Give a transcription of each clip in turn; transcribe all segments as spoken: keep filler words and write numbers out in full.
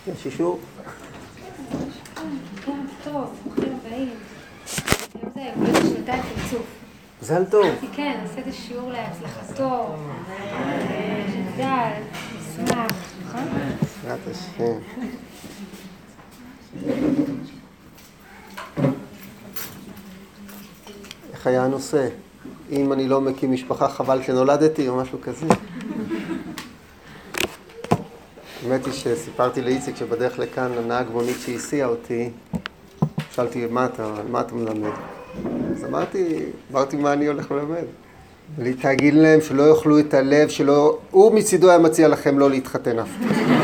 יש אישור? טוב, ברוכים הבאים. היום זה יום שנתיים צפצוף. מזל טוב. כן, נעשה את השיעור להצלחתו. שתדע, נשמח, נכון? בעזרת השם. איך היה הנושא? אם אני לא מקים משפחה חבל שנולדתי או משהו כזה. האמת היא שסיפרתי לאיציק שבדרך לכאן הנהג מונית שהסיע אותי, שאלתי מה אתה, מה אתה מלמד? אז אמרתי, אמרתי מה אני הולך ללמד. תגיד להם שלא יאכלו את הלב, שלא, הוא מצידו היה מציע לכם לא להתחתן אף פעם.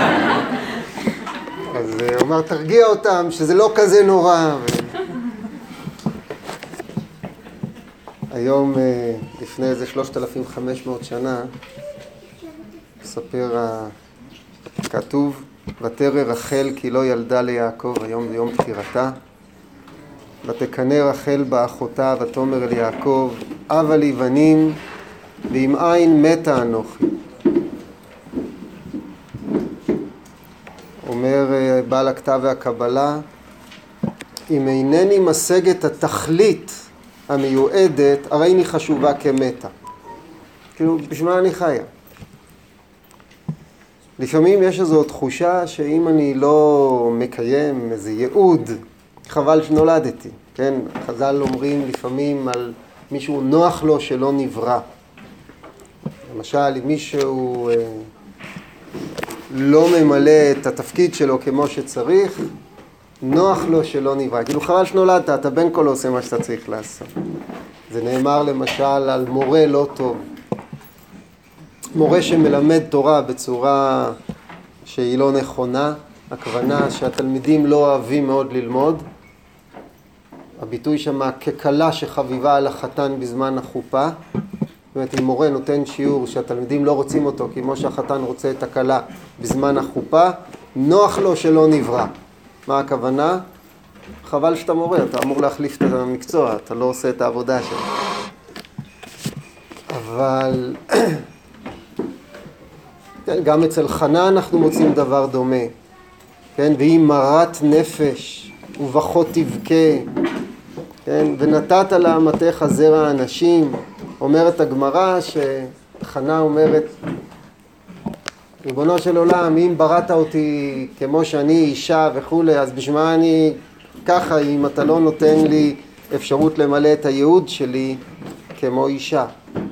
אז הוא אמר תרגיע אותם שזה לא כזה נורא. היום לפני איזה שלושת אלפים וחמש מאות שנה מספר כתוב ותרא רחל כי לא ילדה ליעקב, היום זה יום פטירתה. ותקנא רחל באחותה ותאמר אל יעקב אבה לי בנים ואם אין מתה אנוכי. אומר בעל הכתב והקבלה, אם אינני משג את התכלית המיועדת הרי אני חשובה כמתה. כאילו בשביל מה אני חיה? לפעמים יש איזו תחושה שאם אני לא מקיים איזה ייעוד, חבל שנולדתי. כן, חז"ל אומרים לפעמים על מישהו נוח לו שלא נברא. למשל, אם מישהו אה, לא ממלא את התפקיד שלו כמו שצריך, נוח לו שלא נברא. כאילו חבל שנולדת, אתה בין כה לא עושה מה שאתה צריך לעשות. זה נאמר למשל על מורה לא טוב. מורה שמלמד תורה בצורה שהיא לא נכונה, הכוונה שהתלמידים לא אוהבים מאוד ללמוד. הביטוי שמה ככלה שחביבה על החתן בזמן החופה. זאת אומרת, אם מורה נותן שיעור שהתלמידים לא רוצים אותו כמו שהחתן רוצה את הכלה בזמן החופה, נוח לו שלא נברא. מה הכוונה? חבל שאתה מורה, אתה אמור להחליף את המקצוע, אתה לא עושה את העבודה שלך. אבל כן, גם אצל חנה אנחנו מוצאים דבר דומה. כן, והיא מרת נפש ובכות תבכה. כן, ונתת לאמתך זרע האנשים. אומרת הגמרא שחנה אומרת, ריבונו של עולם, אם בראת אותי כמו שאני אישה וכו', אז בשביל מה אני ככה אם אתה לא נותן לי אפשרות למלא את הייעוד שלי כמו אישה?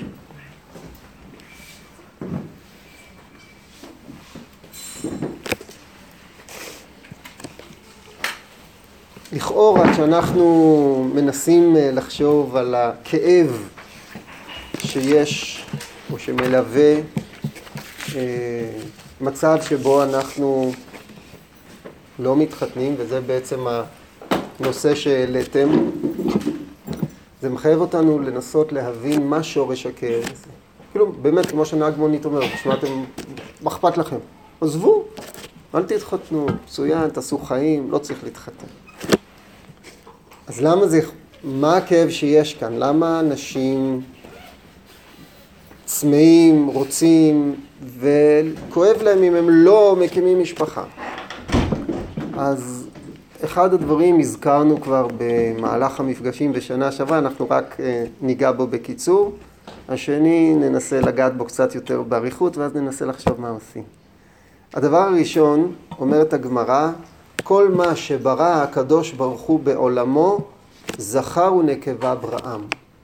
לכאורה כשאנחנו מנסים לחשוב על הכאב שיש או שמלווה מצב שבו אנחנו לא מתחתנים, וזה בעצם הנושא שהעליתם, זה מחייב אותנו לנסות להבין מה שורש הכאב הזה. כאילו באמת כמו שנהג מונית אומר, שמעתם, מה אכפת לכם? עזבו, אל תתחתנו, מצוין, תעשו חיים, לא צריך להתחתן. אז למה זה, מה הכאב שיש כאן? למה אנשים צמאים, רוצים, וכואב להם אם הם לא מקימים משפחה? אז אחד הדברים הזכרנו כבר במהלך המפגשים בשנה שעברה, אנחנו רק ניגע בו בקיצור. השני ננסה לגעת בו קצת יותר בעריכות, ואז ננסה לחשוב מה עושים. הדבר הראשון, אומרת הגמרא, כל מה שברא הקדוש ברוך הוא בעולמו, זכר ונקבה בראם.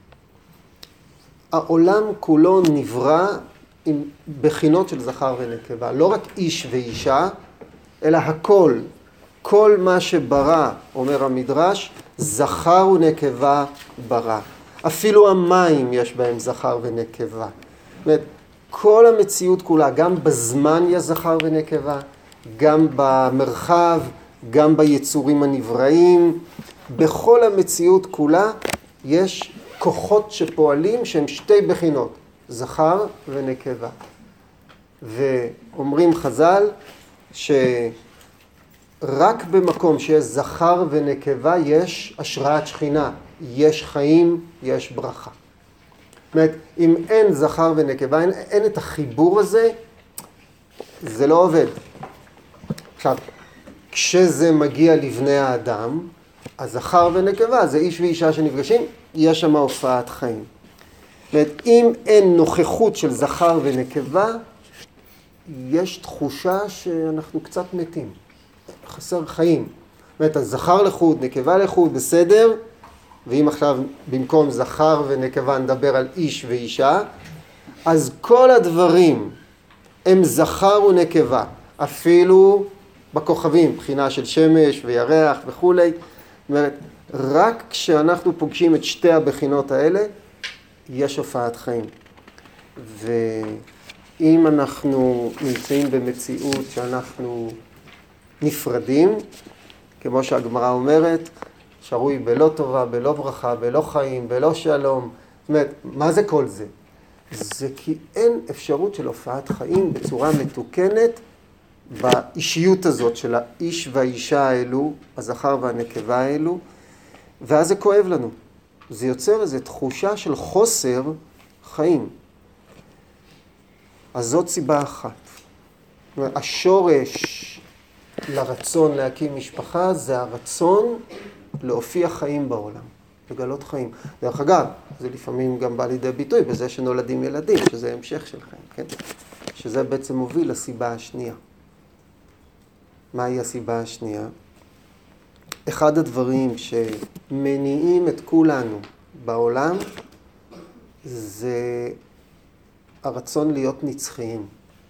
העולם כולו נברא עם בחינות של זכר ונקבה. לא רק איש ואישה, אלא הכל. כל מה שברא, אומר המדרש, זכר ונקבה ברא. אפילו המים יש בהם זכר ונקבה. זאת אומרת, כל המציאות כולה, גם בזמן יש זכר ונקבה, גם במרחב, גם ביצורים הנבראים, בכל המציאות כולה יש כוחות שפועלים שהם שתי בחינות, זכר ונקבה. ואומרים חז"ל שרק במקום שיש זכר ונקבה יש השראת שכינה, יש חיים, יש ברכה. זאת אומרת, אם אין זכר ונקבה, אין, אין את החיבור הזה, זה לא עובד. עכשיו, כשזה מגיע לבני האדם, אז זכר ונקבה, זה איש ואישה שנפגשים, יש שם הופעת חיים. זאת אומרת, אם אין נוכחות של זכר ונקבה, יש תחושה שאנחנו קצת מתים, חסר חיים. זאת אומרת, הזכר לחוד, נקבה לחוד, בסדר, ואם עכשיו במקום זכר ונקבה נדבר על איש ואישה, אז כל הדברים הם זכר ונקבה, אפילו בכוכבים, בחינה של שמש וירח וכולי. זאת אומרת, רק כשאנחנו פוגשים את שתי הבחינות האלה, יש הופעת חיים. ואם אנחנו נמצאים במציאות שאנחנו נפרדים, כמו שהגמרא אומרת, שרוי בלא טובה, בלא ברכה, בלא חיים, בלא שלום. זאת אומרת, מה זה כל זה? זה כי אין אפשרות של הופעת חיים בצורה מתוקנת באישיות הזאת של האיש והאישה האלו, הזכר והנקבה האלו, ואז זה כואב לנו. זה יוצר איזו תחושה של חוסר חיים. אז זאת סיבה אחת. השורש לרצון להקים משפחה זה הרצון להופיע חיים בעולם, לגלות חיים. דרך אגב, זה לפעמים גם בא לידי ביטוי בזה שנולדים ילדים, שזה המשך של חיים, כן? שזה בעצם מוביל לסיבה השנייה. מהי הסיבה השנייה? אחד הדברים שמניעים את כולנו בעולם זה הרצון להיות נצחיים.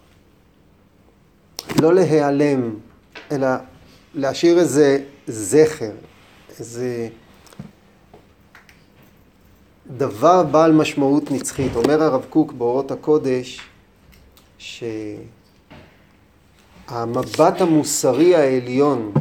לא להיעלם, אלא להשאיר איזה זכר, איזה דבר בעל משמעות נצחית. אומר הרב קוק באורות הקודש שהמבט המוסרי העליון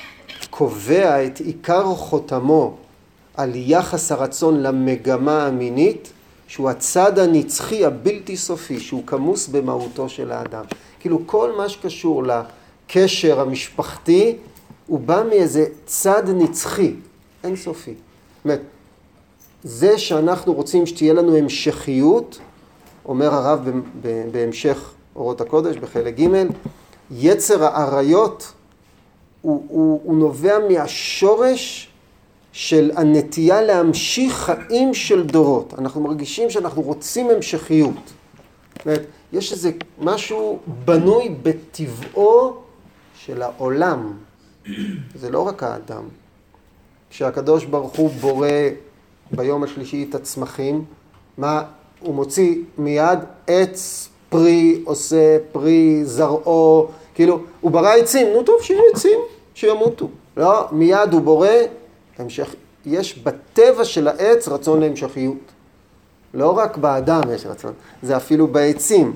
קובע את עיקר חותמו על יחס הרצון למגמה המינית, שהוא הצד הנצחי הבלתי סופי, שהוא כמוס במהותו של האדם. כאילו כל מה שקשור לקשר המשפחתי, הוא בא מאיזה צד נצחי, אין סופי. זאת אומרת, זה שאנחנו רוצים שתהיה לנו המשכיות, אומר הרב בהמשך אורות הקודש, בחלק ג', יצר העריות הוא, הוא, הוא נובע מהשורש של הנטייה להמשיך חיים של דורות. אנחנו מרגישים שאנחנו רוצים המשכיות. זאת אומרת, יש איזה משהו בנוי בטבעו של העולם. זה לא רק האדם. כשהקדוש ברוך הוא בורא ביום השלישי את הצמחים, מה הוא מוציא מיד? עץ פרי עושה פרי זרעו, כאילו הוא ברא עצים, נו טוב שיהיו עצים, שימותו. לא, מיד הוא בורא המשך. יש בטבע של העץ רצון להמשכיות. לא רק באדם יש רצון, זה אפילו בעצים.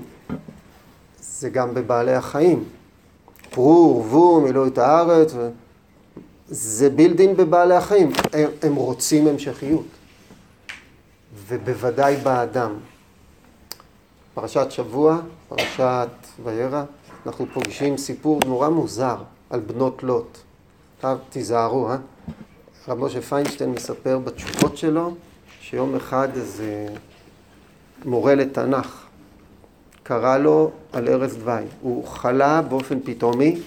זה גם בבעלי החיים. פרו ורבו, מילאו את הארץ. זה בילדין בבעלי החיים. הם, הם רוצים המשכיות. ובוודאי באדם. פרשת שבוע, פרשת וירא, אנחנו פוגשים סיפור נורא מוזר על בנות לוט. עכשיו תיזהרו, אה? רב משה פיינשטיין מספר בתשובות שלו, שיום אחד איזה מורה לתנ"ך קרא לו על ארץ דווי. הוא חלה באופן פתאומי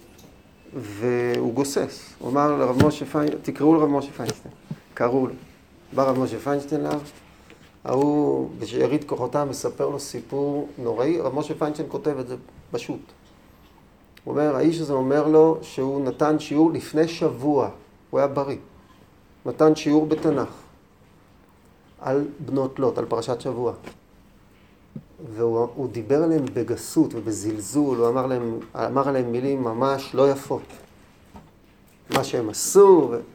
והוא גוסס. הוא אמר לרב משה פיינשטיין, תקראו לרב משה פיינשטיין. קראו לו. בא רב משה פיינשטיין לה, הוא בשארית כוחותיו מספר לו סיפור נוראי. רב משה פיינשטיין כותב את זה פשוט. הוא אומר, האיש הזה אומר לו שהוא נתן שיעור לפני שבוע, הוא היה בריא. נתן שיעור בתנ"ך על בנות לוט, על פרשת שבוע. והוא דיבר עליהם בגסות ובזלזול, הוא אמר להם, אמר עליהם מילים ממש לא יפות. מה שהם עשו, ו...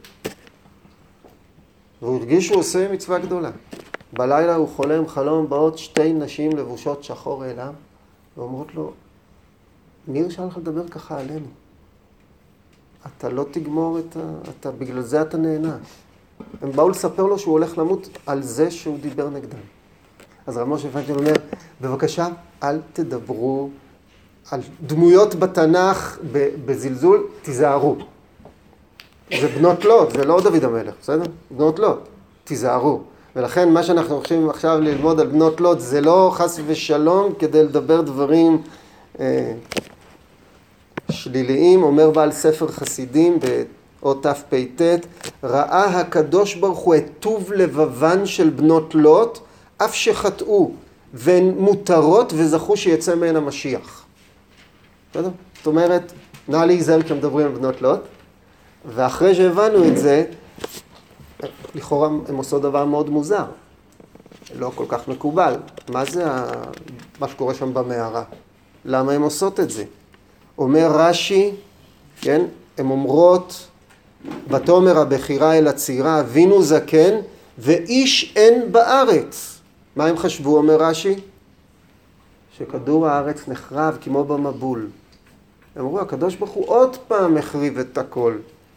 והוא הרגיש שהוא עושה מצווה גדולה. בלילה הוא חולם חלום, באות שתי נשים לבושות שחור אליו, ואומרות לו, מי הרשה לך לדבר ככה עלינו? אתה לא תגמור את ה... אתה, בגלל זה אתה נענש. הם באו לספר לו שהוא הולך למות על זה שהוא דיבר נגדם. אז רב משה פיינשטיין אומר, בבקשה, אל תדברו על דמויות בתנ"ך בזלזול, תיזהרו. זה בנות לוט, זה לא דוד המלך, בסדר? בנות לוט, תיזהרו. ולכן מה שאנחנו הולכים עכשיו ללמוד על בנות לוט, זה לא חס ושלום כדי לדבר דברים אה, שליליים. שליליים. אומר בעל ספר חסידים באות תפ"ט, ראה הקדוש ברוך הוא את טוב לבבן של בנות לוט, אף שחטאו, והן מותרות וזכו שיצא מהן המשיח. בסדר? זאת אומרת, נא להיזהר כשמדברים על בנות לוט, ואחרי שהבנו את זה, לכאורה הם עושות דבר מאוד מוזר, לא כל כך מקובל. מה זה מה שקורה שם במערה? למה הם עושות את זה? אומר רש"י, כן, הן אומרות, ותאמר הבכירה אל הצעירה, אבינו זקן, ואיש אין בארץ. מה הם חשבו, אומר רש"י? שכדור הארץ נחרב כמו במבול. הם אמרו, הקדוש ברוך הוא עוד פעם החריב את הכל.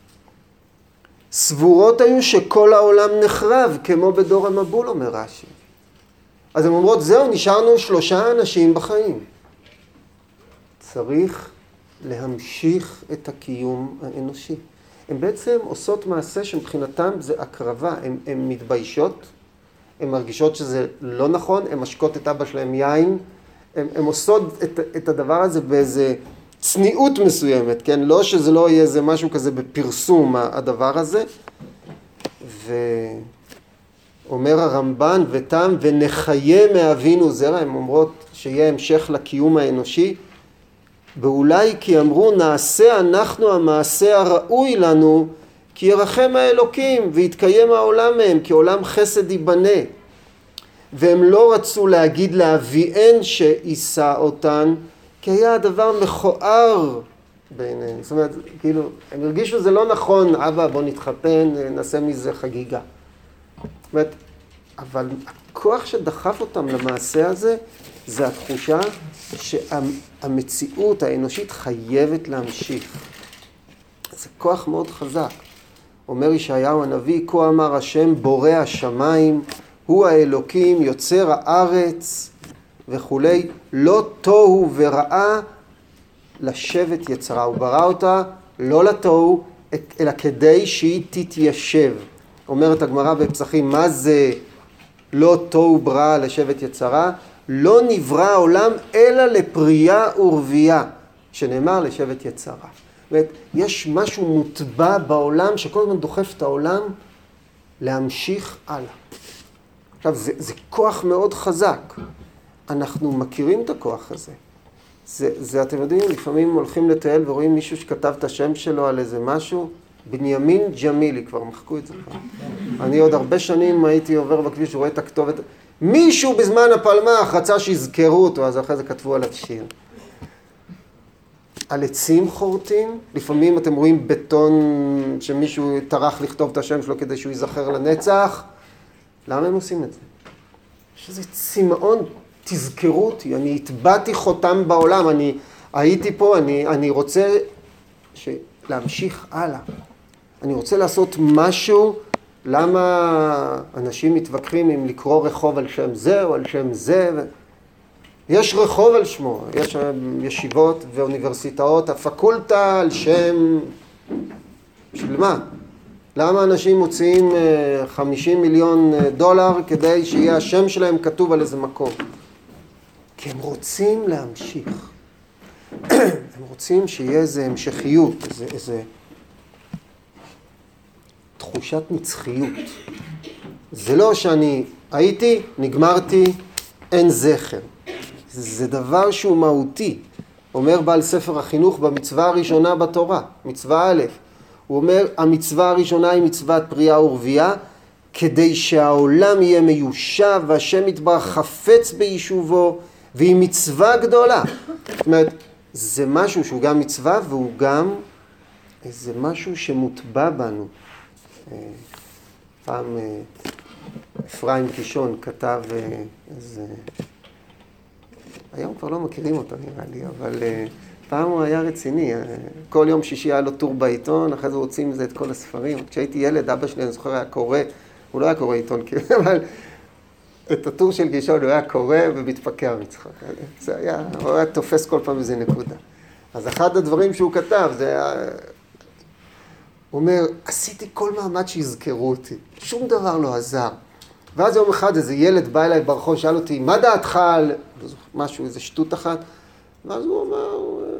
סבורות היו שכל העולם נחרב, כמו בדור המבול, אומר רש"י. אז הם אומרות, זהו, נשארנו שלושה אנשים בחיים. צריך להמשיך את הקיום האנושי. הן בעצם עושות מעשה שמבחינתם זה הקרבה. הן מתביישות, הן מרגישות שזה לא נכון, הן משקות את אבא שלהם יין, הן עושות את, את הדבר הזה באיזה צניעות מסוימת, כן? לא שזה לא יהיה איזה משהו כזה בפרסום הדבר הזה. ואומר הרמב"ן, ותם ונחיה מאבינו זרע, הן אומרות שיהיה המשך לקיום האנושי, ואולי כי אמרו נעשה אנחנו המעשה הראוי לנו, כי ירחם האלוקים ויתקיים העולם מהם, כי עולם חסד ייבנה. והם לא רצו להגיד לאביהן שיישא אותן, כי היה הדבר מכוער בעיניהם. זאת אומרת, כאילו, הם הרגישו שזה לא נכון, אבא בוא נתחתן, נעשה מזה חגיגה. זאת אומרת, אבל הכוח שדחף אותם למעשה הזה, זה התחושה שהמציאות האנושית חייבת להמשיך. זה כוח מאוד חזק. אומר ישעיהו הנביא, כה אמר השם בורא השמיים, הוא האלוקים יוצר הארץ וכולי, לא תוהו ורעה לשבת יצרה. הוא ברא אותה לא לתוהו, אלא כדי שהיא תתיישב. אומרת הגמרא בפסחים, מה זה לא תוהו בראה לשבת יצרה? לא נברא העולם אלא לפרייה ורבייה, שנאמר לשבת יצרה. זאת אומרת, יש משהו מוטבע בעולם שכל הזמן דוחף את העולם להמשיך הלאה. עכשיו, זה, זה כוח מאוד חזק. אנחנו מכירים את הכוח הזה. זה, זה, אתם יודעים, לפעמים הולכים לטייל ורואים מישהו שכתב את השם שלו על איזה משהו, בנימין ג'מילי, כבר מחקו את זה כבר. אני עוד הרבה שנים הייתי עובר בכביש ורואה את הכתובת. מישהו בזמן הפלמ"ח רצה שיזכרו אותו, אז אחרי זה כתבו על השיר. על עצים חורטים, לפעמים אתם רואים בטון שמישהו טרח לכתוב את השם שלו כדי שהוא ייזכר לנצח. למה הם עושים את זה? יש איזה צמאון, תזכרו אותי, אני התבאתי חותם בעולם, אני הייתי פה, אני, אני רוצה ש... להמשיך הלאה. אני רוצה לעשות משהו. למה אנשים מתווכחים אם לקרוא רחוב על שם זה או על שם זה? ו... יש רחוב על שמו, יש ישיבות ואוניברסיטאות, הפקולטה על שם... בשביל מה? למה אנשים מוציאים חמישים מיליון דולר כדי שיהיה השם שלהם כתוב על איזה מקום? כי הם רוצים להמשיך. הם רוצים שיהיה איזה המשכיות, איזה, איזה תחושת נצחיות. זה לא שאני הייתי, נגמרתי, אין זכר. זה דבר שהוא מהותי. אומר בעל ספר החינוך במצווה הראשונה בתורה, מצווה א', הוא אומר, המצווה הראשונה היא מצוות פרייה ורבייה, כדי שהעולם יהיה מיושב והשם יתברך חפץ ביישובו, והיא מצווה גדולה. זאת אומרת, זה משהו שהוא גם מצווה והוא גם איזה משהו שמוטבע בנו. פעם אפרים קישון כתב איזה... היום כבר לא מכירים אותו נראה לי, אבל פעם הוא היה רציני. כל יום שישי היה לו טור בעיתון, אחרי זה רוצים מזה את כל הספרים. כשהייתי ילד, אבא שלי, אני זוכר, היה קורא, הוא לא היה קורא עיתון, אבל את הטור של קישון הוא היה קורא ומתפקע מצחוק. זה היה, הוא היה תופס כל פעם איזה נקודה. אז אחד הדברים שהוא כתב, זה היה... הוא אומר, עשיתי כל מעמד שיזכרו אותי, שום דבר לא עזר. ואז יום אחד איזה ילד בא אליי ברחוב, שאל אותי, מה דעתך על משהו, איזה שטות אחת? ואז הוא אמר,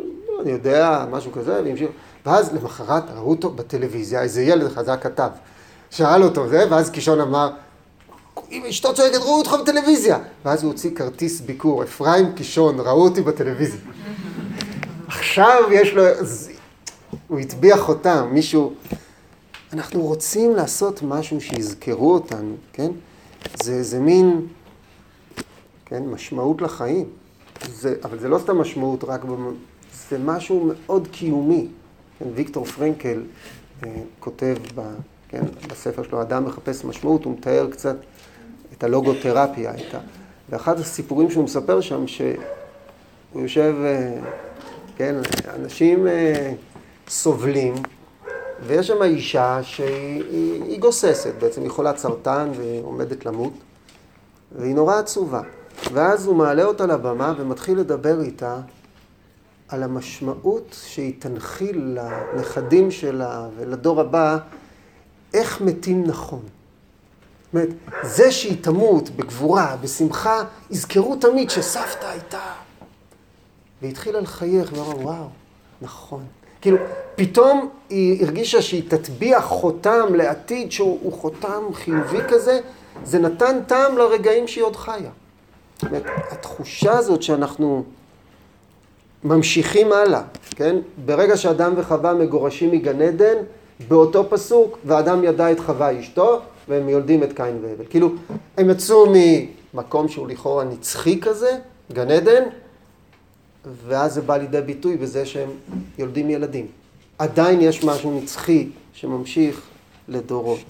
אני יודע, משהו כזה, והמשיך. ואז למחרת ראו אותו בטלוויזיה, איזה ילד חזק כתב. שאל אותו זה, ואז קישון אמר, אם אשתו צועקת, ראו אותך בטלוויזיה. ואז הוא הוציא כרטיס ביקור, אפרים קישון, ראו אותי בטלוויזיה. עכשיו יש לו, הוא הטביע חותם, מישהו, אנחנו רוצים לעשות משהו שיזכרו אותנו, כן? זה, זה מין, כן, משמעות לחיים. זה, אבל זה לא סתם משמעות רק, במ... זה משהו מאוד קיומי. כן, ויקטור פרנקל אה, כותב ב, כן, בספר שלו, אדם מחפש משמעות, הוא מתאר קצת את הלוגותרפיה, את ה... ואחד הסיפורים שהוא מספר שם, שהוא יושב, אה, כן, אנשים אה, סובלים, ויש שם אישה שהיא היא, היא גוססת, בעצם היא חולת סרטן ועומדת למות, והיא נורא עצובה. ואז הוא מעלה אותה לבמה ומתחיל לדבר איתה על המשמעות שהיא תנחיל לנכדים שלה ולדור הבא, איך מתים נכון. זאת אומרת, זה שהיא תמות בגבורה, בשמחה, יזכרו תמיד שסבתא הייתה. והיא התחילה לחייך ואמרה, וואו, נכון. כאילו, פתאום היא הרגישה שהיא תטביע חותם לעתיד שהוא חותם חיובי כזה, זה נתן טעם לרגעים שהיא עוד חיה. זאת אומרת, התחושה הזאת שאנחנו ממשיכים הלאה, כן? ברגע שאדם וחווה מגורשים מגן עדן, באותו פסוק, ואדם ידע את חווה אשתו, והם יולדים את קין והבל. כאילו, הם יצאו ממקום שהוא לכאורה נצחי כזה, גן עדן, ואז זה בא לידי ביטוי בזה שהם יולדים ילדים. עדיין יש משהו נצחי שממשיך לדורות.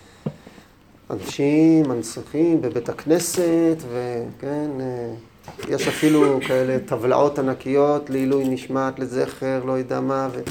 אנשים מנצחים בבית הכנסת, וכן, יש אפילו כאלה טבלאות ענקיות לעילוי נשמת, לזכר, לא יודע מה, ו...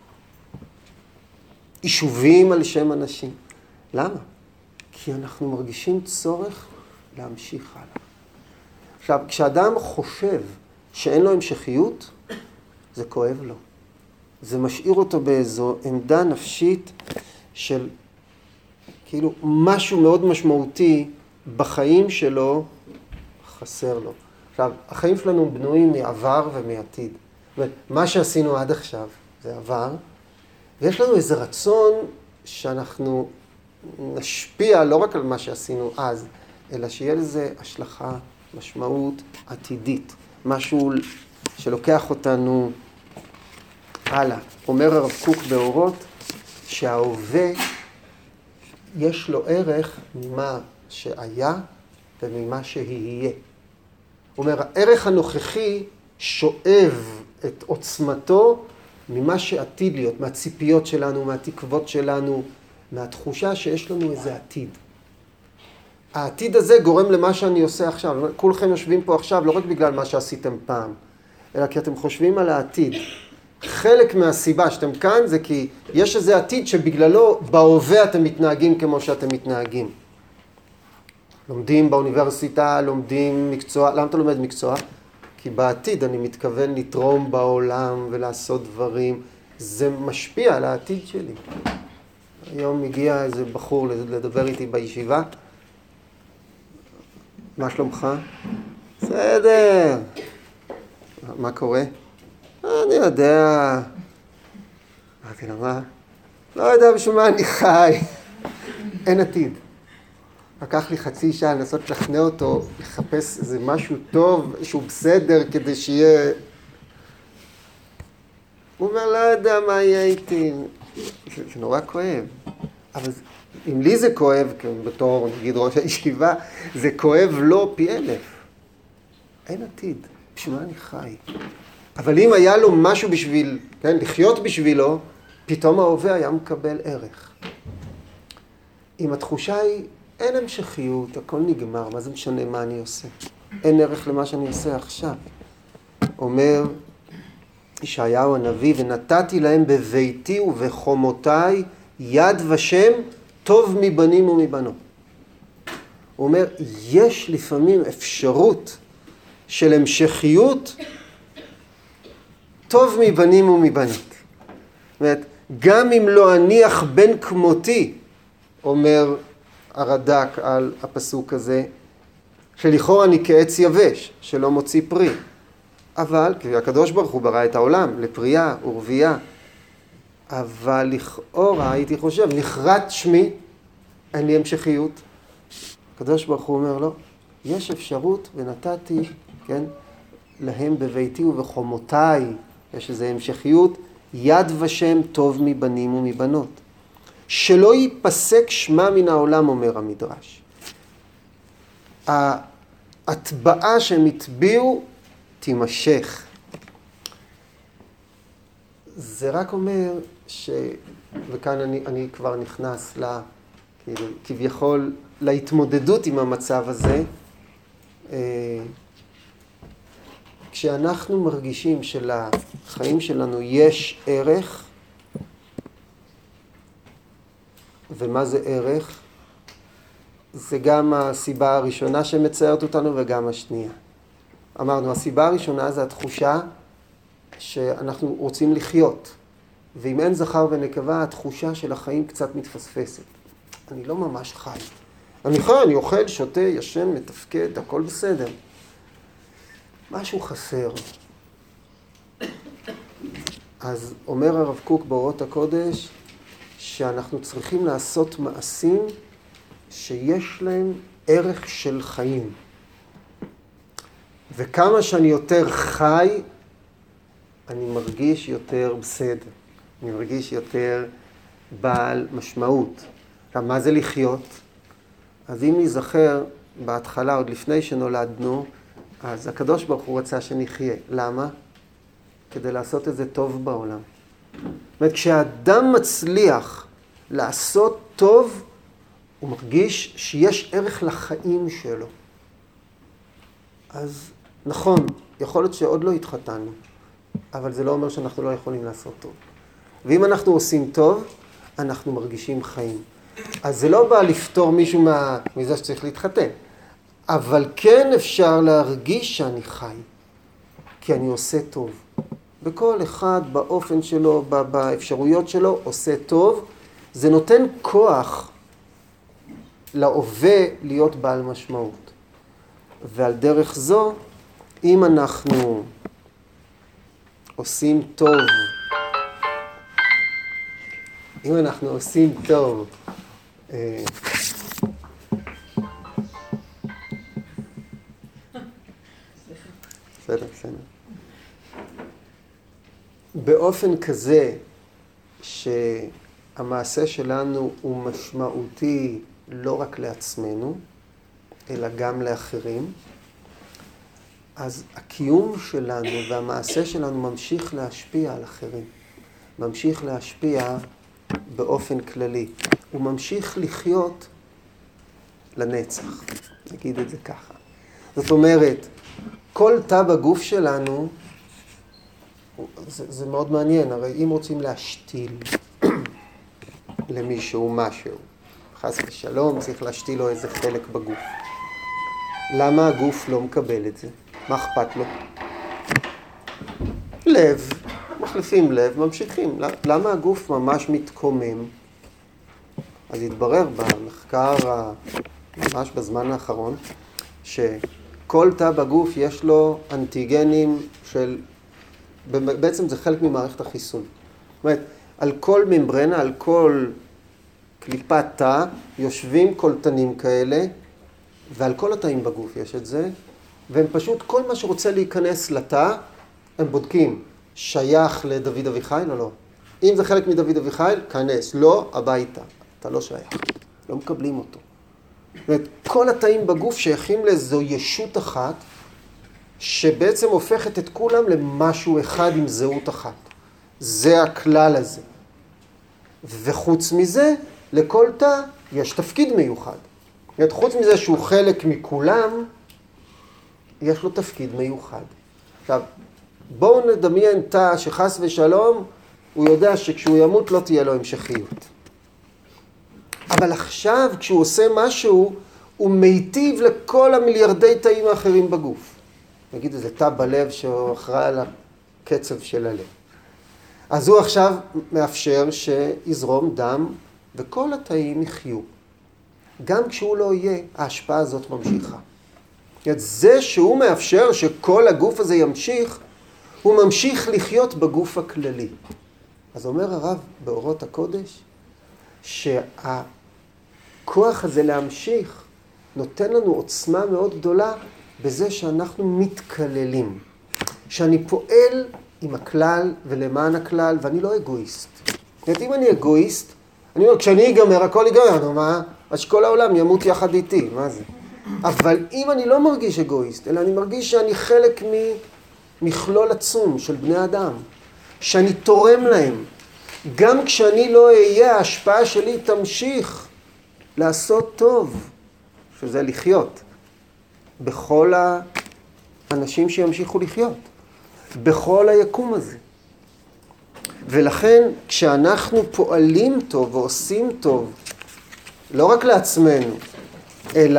יישובים על שם אנשים. למה? כי אנחנו מרגישים צורך להמשיך הלאה. עכשיו, כשאדם חושב שאין לו המשכיות, זה כואב לו. זה משאיר אותו באיזו עמדה נפשית של כאילו משהו מאוד משמעותי בחיים שלו חסר לו. עכשיו, החיים שלנו בנויים מעבר ומעתיד. זאת אומרת, מה שעשינו עד עכשיו זה עבר, ויש לנו איזה רצון שאנחנו נשפיע לא רק על מה שעשינו אז, אלא שיהיה לזה השלכה, משמעות עתידית. משהו שלוקח אותנו הלאה. אומר הרב קוק באורות שההווה יש לו ערך ממה שהיה וממה שיהיה. הוא אומר, הערך הנוכחי שואב את עוצמתו ממה שעתיד להיות, מהציפיות שלנו, מהתקוות שלנו, מהתחושה שיש לנו איזה עתיד. העתיד הזה גורם למה שאני עושה עכשיו. כולכם יושבים פה עכשיו לא רק בגלל מה שעשיתם פעם, אלא כי אתם חושבים על העתיד. חלק מהסיבה שאתם כאן זה כי יש איזה עתיד שבגללו בהווה אתם מתנהגים כמו שאתם מתנהגים. לומדים באוניברסיטה, לומדים מקצוע. למה אתה לומד מקצוע? כי בעתיד אני מתכוון לתרום בעולם ולעשות דברים. זה משפיע על העתיד שלי. היום הגיע איזה בחור לדבר איתי בישיבה. מה שלומך? בסדר. מה קורה? אני יודע. אמרתי לה, מה? לא יודע בשביל מה אני חי. אין עתיד. לקח לי חצי שעה לנסות לשכנע אותו, לחפש איזה משהו טוב, שהוא בסדר כדי שיהיה... הוא אומר, לא יודע מה יהיה איתי. זה, זה נורא כואב. אבל אם לי זה כואב, בתור נגיד ראש הישיבה, זה כואב לו פי אלף. אין עתיד. בשביל מה אני חי? אבל אם היה לו משהו בשביל, כן, לחיות בשבילו, פתאום ההווה היה מקבל ערך. אם התחושה היא, אין המשכיות, הכל נגמר, מה זה משנה מה אני עושה? אין ערך למה שאני עושה עכשיו. אומר ישעיהו הנביא, ונתתי להם בביתי ובחומותיי יד ושם טוב מבנים ומבנות. הוא אומר, יש לפעמים אפשרות של המשכיות טוב מבנים ומבנות. זאת אומרת, גם אם לא אניח בן כמותי, אומר הרד"ק על הפסוק הזה, שלכאורה אני כעץ יבש, שלא מוציא פרי. אבל, כי הקדוש ברוך הוא ברא את העולם לפרייה ורבייה, אבל לכאורה הייתי חושב, נחרט שמי, אין לי המשכיות. הקדוש ברוך הוא אומר לו, יש אפשרות ונתתי, כן, להם בביתי ובחומותיי, יש איזו המשכיות, יד ושם טוב מבנים ומבנות. שלא ייפסק שמה מן העולם, אומר המדרש. ההטבעה שהם הטביעו תימשך. זה רק אומר ש... וכאן אני, אני כבר נכנס ל... כאילו, כביכול להתמודדות עם המצב הזה. כשאנחנו מרגישים שלחיים שלנו יש ערך, ומה זה ערך? זה גם הסיבה הראשונה שמציירת אותנו וגם השנייה. אמרנו, הסיבה הראשונה זה התחושה שאנחנו רוצים לחיות. ואם אין זכר ונקבה, התחושה של החיים קצת מתפספסת. אני לא ממש חי. אני חי, אני אוכל, שותה, ישן, מתפקד, הכל בסדר. משהו חסר. אז אומר הרב קוק באורות הקודש, שאנחנו צריכים לעשות מעשים שיש להם ערך של חיים. וכמה שאני יותר חי, אני מרגיש יותר בסדר. אני מרגיש יותר בעל משמעות. מה זה לחיות? אז אם נזכר בהתחלה, עוד לפני שנולדנו, אז הקדוש ברוך הוא רצה שנחיה. למה? כדי לעשות את זה טוב בעולם. זאת אומרת, כשאדם מצליח לעשות טוב, הוא מרגיש שיש ערך לחיים שלו. אז נכון, יכול להיות שעוד לא התחתנו, אבל זה לא אומר שאנחנו לא יכולים לעשות טוב. ואם אנחנו עושים טוב, אנחנו מרגישים חיים. אז זה לא בא לפתור מישהו מה... מזה שצריך להתחתן. אבל כן אפשר להרגיש שאני חי, כי אני עושה טוב. בכל אחד באופן שלו, באפשרויות שלו, עושה טוב. זה נותן כוח להווה להיות בעל משמעות. ועל דרך זו, אם אנחנו עושים טוב, אם אנחנו עושים טוב, אה, בסדר, בסדר. באופן כזה שהמעשה שלנו הוא משמעותי לא רק לעצמנו, אלא גם לאחרים, אז הקיום שלנו והמעשה שלנו ממשיך להשפיע על אחרים. ממשיך להשפיע באופן כללי. הוא ממשיך לחיות לנצח. נגיד את זה ככה. זאת אומרת, כל תא בגוף שלנו, זה, זה מאוד מעניין, הרי אם רוצים להשתיל למישהו משהו, חס ושלום, צריך להשתיל לו איזה חלק בגוף. למה הגוף לא מקבל את זה? מה אכפת לו? לב, מחליפים לב, ממשיכים. למה הגוף ממש מתקומם? אז התברר במחקר ממש בזמן האחרון, שכל תא בגוף יש לו אנטיגנים של, בעצם זה חלק ממערכת החיסון. זאת אומרת, על כל ממברנה, על כל קליפת תא, יושבים קולטנים כאלה, ועל כל התאים בגוף יש את זה, והם פשוט, כל מה שרוצה להיכנס לתא, הם בודקים, שייך לדוד אביחיל או לא? אם זה חלק מדוד אביחיל, כנס, לא, הביתה. אתה לא שייך, לא מקבלים אותו. זאת אומרת, כל התאים בגוף שייכים לאיזו ישות אחת, שבעצם הופכת את כולם למשהו אחד עם זהות אחת. זה הכלל הזה. וחוץ מזה, לכל תא יש תפקיד מיוחד. זאת אומרת, חוץ מזה שהוא חלק מכולם, יש לו תפקיד מיוחד. עכשיו, בואו נדמיין תא שחס ושלום, הוא יודע שכשהוא ימות לא תהיה לו המשכיות. אבל עכשיו, כשהוא עושה משהו, הוא מיטיב לכל המיליארדי תאים האחרים בגוף. נגיד, איזה תא בלב שאחראי על הקצב של הלב. אז הוא עכשיו מאפשר שיזרום דם, וכל התאים יחיו. גם כשהוא לא יהיה, ההשפעה הזאת ממשיכה. זה שהוא מאפשר שכל הגוף הזה ימשיך, הוא ממשיך לחיות בגוף הכללי. אז אומר הרב באורות הקודש, שהכוח הזה להמשיך נותן לנו עוצמה מאוד גדולה בזה שאנחנו מתכללים. שאני פועל עם הכלל ולמען הכלל, ואני לא אגואיסט. זאת אומרת, אם אני אגואיסט, אני אומר, כשאני אגמר, הכל ייגמר, נו מה? אז שכל העולם ימות יחד איתי, מה זה? אבל אם אני לא מרגיש אגואיסט, אלא אני מרגיש שאני חלק ממכלול עצום של בני אדם, שאני תורם להם, גם כשאני לא אהיה, ההשפעה שלי תמשיך לעשות טוב, שזה לחיות, בכל האנשים שימשיכו לחיות, בכל היקום הזה. ולכן כשאנחנו פועלים טוב ועושים טוב, לא רק לעצמנו, אלא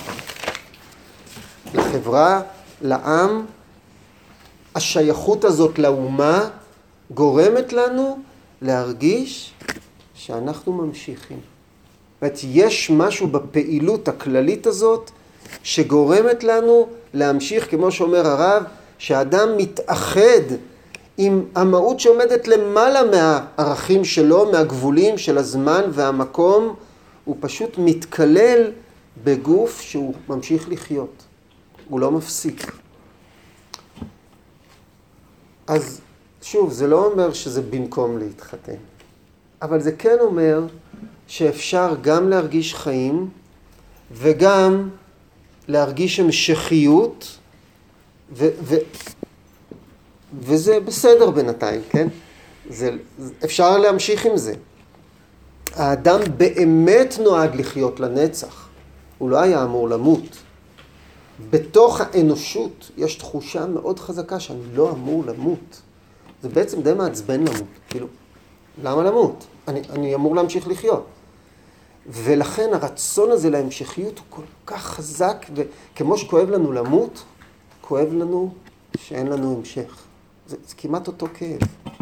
לחברה, לעם, השייכות הזאת לאומה גורמת לנו להרגיש שאנחנו ממשיכים. זאת אומרת, יש משהו בפעילות הכללית הזאת שגורמת לנו להמשיך, כמו שאומר הרב, שהאדם מתאחד עם המהות שעומדת למעלה מהערכים שלו, מהגבולים של הזמן והמקום, הוא פשוט מתכלל בגוף שהוא ממשיך לחיות. הוא לא מפסיק. אז שוב, זה לא אומר שזה במקום להתחתן. אבל זה כן אומר שאפשר גם להרגיש חיים וגם להרגיש המשכיות, ו- ו- וזה בסדר בינתיים, כן? זה, אפשר להמשיך עם זה. האדם באמת נועד לחיות לנצח. הוא לא היה אמור למות. בתוך האנושות יש תחושה מאוד חזקה שאני לא אמור למות. זה בעצם די מעצבן למות. כאילו, למה למות? אני, אני אמור להמשיך לחיות. ולכן הרצון הזה להמשכיות הוא כל כך חזק, וכמו שכואב לנו למות, כואב לנו שאין לנו המשך. זה, זה כמעט אותו כאב.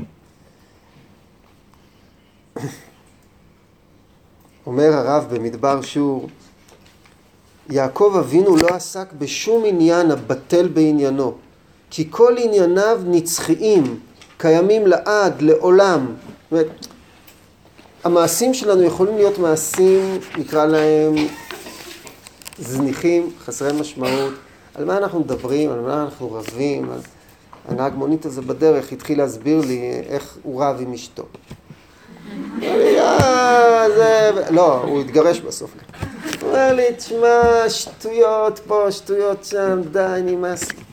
אומר הרב במדבר שור, יעקב אבינו לא עסק בשום עניין הבטל בעניינו, כי כל ענייניו נצחיים, קיימים לעד, לעולם. זאת אומרת, המעשים שלנו יכולים להיות מעשים, נקרא להם זניחים, חסרי משמעות. על מה אנחנו מדברים, על מה אנחנו רבים. על... הנהג מונית הזה בדרך התחיל להסביר לי איך הוא רב עם אשתו. זה... לא, הוא התגרש בסוף. הוא אומר לי, תשמע, שטויות פה, שטויות שם, די, נמאס לי.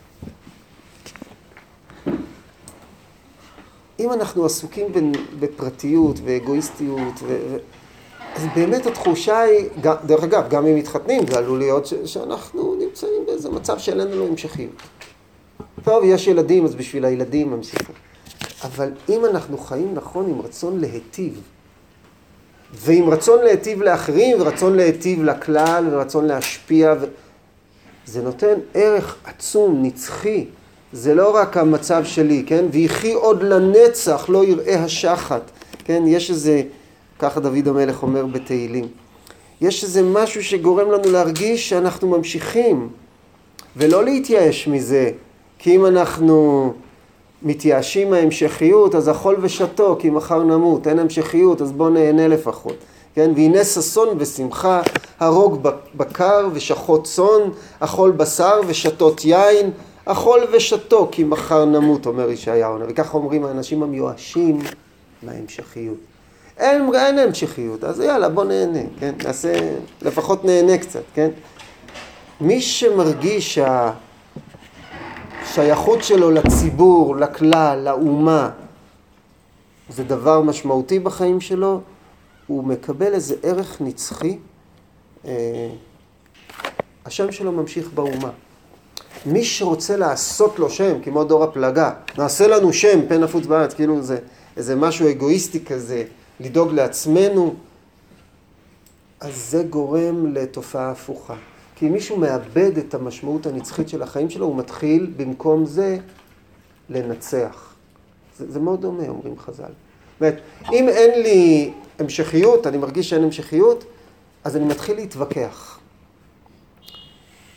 אם אנחנו עסוקים בפרטיות ואגואיסטיות, ו... אז באמת התחושה היא, דרך אגב, גם אם מתחתנים, זה עלול להיות ש... שאנחנו נמצאים באיזה מצב שאין לנו המשכיות. טוב, יש ילדים, אז בשביל הילדים ממשיכים. אבל אם אנחנו חיים נכון עם רצון להיטיב, ועם רצון להיטיב לאחרים, ורצון להיטיב לכלל, ורצון להשפיע, ו... זה נותן ערך עצום, נצחי. זה לא רק המצב שלי, כן? ויחי עוד לנצח, לא יראה השחת. כן? יש איזה, ככה דוד המלך אומר בתהילים, יש איזה משהו שגורם לנו להרגיש שאנחנו ממשיכים, ולא להתייאש מזה, כי אם אנחנו מתייאשים מההמשכיות, אז אכול ושתו, כי מחר נמות, אין המשכיות, אז בוא נהנה לפחות. כן? והנה ששון ושמחה, הרוג בקר ושחוט צאן, אכול בשר ושתות יין, אכול ושתו, כי מחר נמות, אומר ישעיהו. וככה אומרים האנשים המיואשים מההמשכיות. אין, אין המשכיות, אז יאללה, בוא נהנה, כן? נעשה, לפחות נהנה קצת, כן? מי שמרגיש שהשייכות שלו לציבור, לכלל, לאומה, זה דבר משמעותי בחיים שלו, הוא מקבל איזה ערך נצחי, אה, השם שלו ממשיך באומה. מי שרוצה לעשות לו שם, כמו דור הפלגה, נעשה לנו שם, פן נפוץ בארץ, כאילו זה איזה משהו אגואיסטי כזה, לדאוג לעצמנו, אז זה גורם לתופעה הפוכה. כי אם מישהו מאבד את המשמעות הנצחית של החיים שלו, הוא מתחיל במקום זה לנצח. זה, זה מאוד דומה, אומרים חז"ל. זאת אומרת, אם אין לי המשכיות, אני מרגיש שאין המשכיות, אז אני מתחיל להתווכח.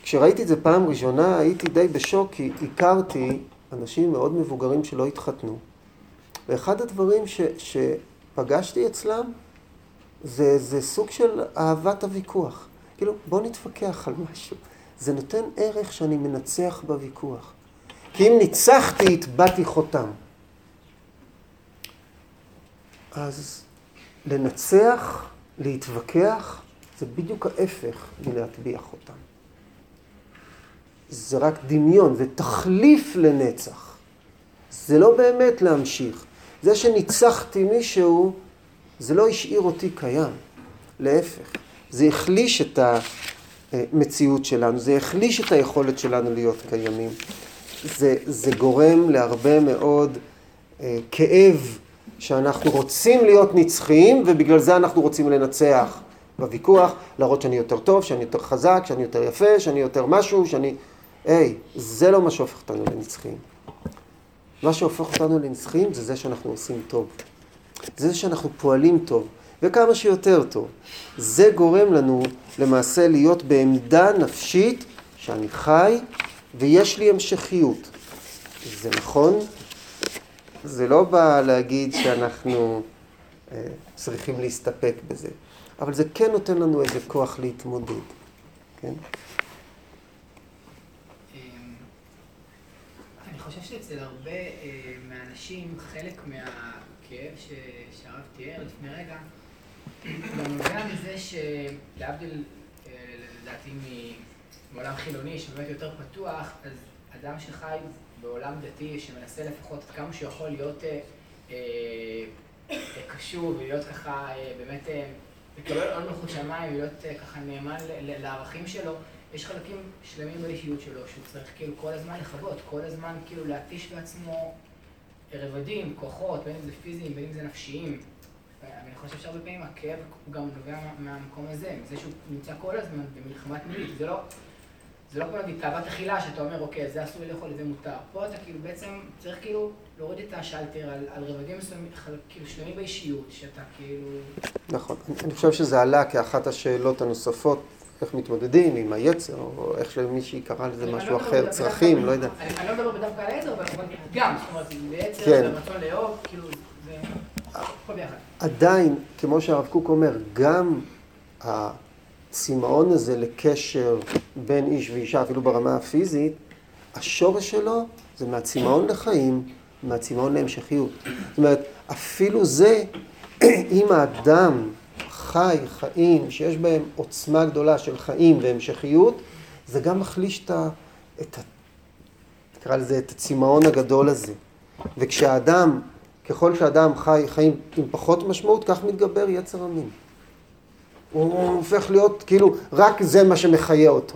כשראיתי את זה פעם ראשונה, הייתי די בשוק, כי הכרתי אנשים מאוד מבוגרים שלא התחתנו. ואחד הדברים ש, שפגשתי אצלם, זה, זה סוג של אהבת הוויכוח. כאילו, בוא נתווכח על משהו. זה נותן ערך שאני מנצח בוויכוח. כי אם ניצחתי, התבאתי חותם. אז לנצח, להתווכח, זה בדיוק ההפך מלהטביע חותם. זה רק דמיון, זה תחליף לנצח. זה לא באמת להמשיך. זה שניצחתי מישהו, זה לא השאיר אותי קיים. להפך, זה החליש את המציאות שלנו, זה החליש את היכולת שלנו להיות קיימים. זה, זה גורם להרבה מאוד אה, כאב שאנחנו רוצים להיות נצחיים, ובגלל זה אנחנו רוצים לנצח בוויכוח, להראות שאני יותר טוב, שאני יותר חזק, שאני יותר יפה, שאני יותר משהו, שאני... היי, זה לא מה שהופך אותנו לנצחיים. מה שהופך אותנו לנצחיים זה זה שאנחנו עושים טוב. זה זה שאנחנו פועלים טוב, וכמה שיותר טוב. זה גורם לנו למעשה להיות בעמדה נפשית שאני חי ויש לי המשכיות. זה נכון? זה לא בא להגיד שאנחנו אה, צריכים להסתפק בזה, אבל זה כן נותן לנו איזה כוח להתמודד. כן? אני חושב שאצל הרבה אה, מהאנשים, חלק מהכאב ש- שהרב תיאר לפני רגע, גם נובע מזה שלהבדיל, אה, לדעתי, מעולם חילוני שבאמת יותר פתוח, אז אדם שחי בעולם דתי שמנסה לפחות עד כמה שיכול להיות אה, אה, קשור ולהיות ככה אה, באמת אה, לקבל עוד מלכות שמיים ולהיות אה, ככה נאמן ל- ל- לערכים שלו, יש חלקים שלמים באישיות שלו שהוא צריך כאילו כל הזמן לחוות, כל הזמן כאילו להתיש בעצמו רבדים, כוחות, בין אם זה פיזיים, בין אם זה נפשיים. ואני חושב שהרבה פעמים הכאב הוא גם נובע מהמקום הזה, מזה שהוא נמצא כל הזמן במלחמה תמידית. זה לא, זה לא כמו נגיד תאוות אכילה שאתה אומר, אוקיי, זה אסור לי לאכול, זה מותר. פה אתה כאילו בעצם צריך כאילו להוריד את השלטר על, על רבדים מסוימים, כאילו שלמים באישיות, שאתה כאילו... נכון. אני חושב שזה עלה כאחת השאלות הנוספות, איך מתמודדים עם היצר, או איך שמישהי קרא לזה משהו אחר, צרכים, לא יודע. אני לא מדבר בדווקא על היצר, אבל גם, זאת אומרת, זה יצר, זה רצון לאהוב, כאילו, זה הכל ביחד. עדיין, כמו שהרב קוק אומר, גם הצמאון הזה לקשר בין איש ואישה, אפילו ברמה הפיזית, השורש שלו זה מהצמאון לחיים, מהצמאון להמשכיות. זאת אומרת, אפילו זה, אם האדם חי חיים שיש בהם עוצמה גדולה של חיים והמשכיות, זה גם מחליש את ה... את ה... נקרא לזה, את הצמאון הגדול הזה. וכשהאדם, ככל שהאדם חי חיים עם פחות משמעות, כך מתגבר יצר המין. הוא הופך להיות, כאילו, רק זה מה שמחיה אותו.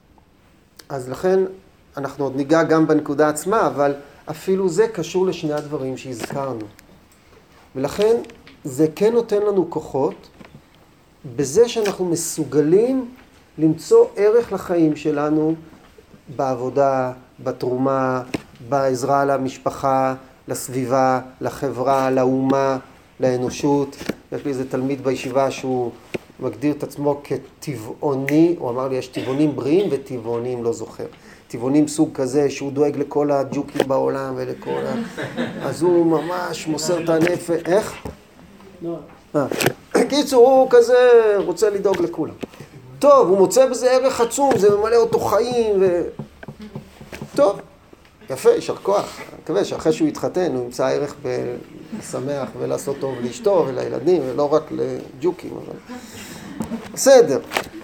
אז לכן, אנחנו עוד ניגע גם בנקודה עצמה, אבל אפילו זה קשור לשני הדברים שהזכרנו. ולכן, זה כן נותן לנו כוחות, בזה שאנחנו מסוגלים למצוא ערך לחיים שלנו בעבודה, בתרומה, בעזרה למשפחה, לסביבה, לחברה, לאומה, לאנושות. יש לי איזה תלמיד בישיבה שהוא מגדיר את עצמו כטבעוני, הוא אמר לי יש טבעונים בריאים וטבעונים לא זוכר. טבעונים סוג כזה שהוא דואג לכל הג'וקים בעולם ולכל ה... אז הוא ממש מוסר את הנפש. איך? לא. קיצור, הוא כזה רוצה לדאוג לכולם. טוב, הוא מוצא בזה ערך עצום, זה ממלא אותו חיים ו... טוב, יפה, יישר כוח. אני מקווה שאחרי שהוא יתחתן, הוא ימצא ערך לשמח ולעשות טוב לאשתו ולילדים, ולא רק לג'וקים, אבל... בסדר.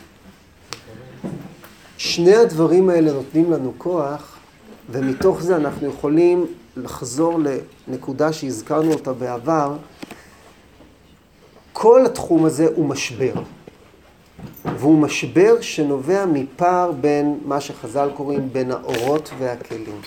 שני הדברים האלה נותנים לנו כוח, ומתוך זה אנחנו יכולים לחזור לנקודה שהזכרנו אותה בעבר. כל התחום הזה הוא משבר. והוא משבר שנובע מפער בין מה שחז"ל קוראים בין האורות והכלים.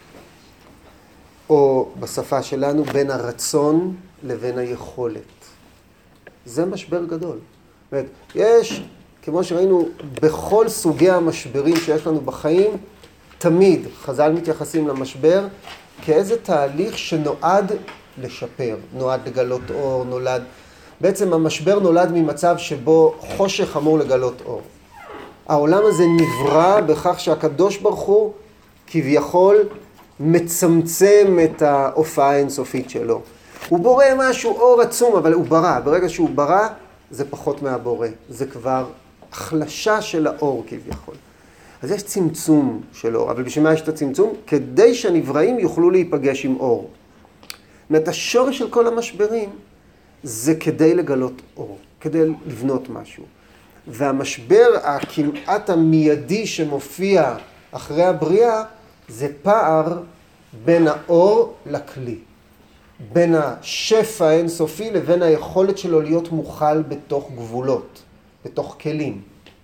או בשפה שלנו בין הרצון לבין היכולת. זה משבר גדול. זאת אומרת, יש, כמו שראינו, בכל סוגי המשברים שיש לנו בחיים, תמיד חז"ל מתייחסים למשבר כאיזה תהליך שנועד לשפר, נועד לגלות אור, נולד... בעצם המשבר נולד ממצב שבו חושך אמור לגלות אור. העולם הזה נברא בכך שהקדוש ברוך הוא כביכול מצמצם את ההופעה האינסופית שלו. הוא בורא משהו, אור עצום, אבל הוא ברא. ברגע שהוא ברא, זה פחות מהבורא. זה כבר החלשה של האור כביכול. אז יש צמצום של אור, אבל בשביל מה יש את הצמצום? כדי שהנבראים יוכלו להיפגש עם אור. זאת אומרת, השורש של כל המשברים זה כדי לגלות אור, כדי לבנות משהו. והמשבר הכמעט המיידי שמופיע אחרי הבריאה, זה פער בין האור לכלי. בין השפע האינסופי לבין היכולת שלו להיות מוכל בתוך גבולות, בתוך כלים.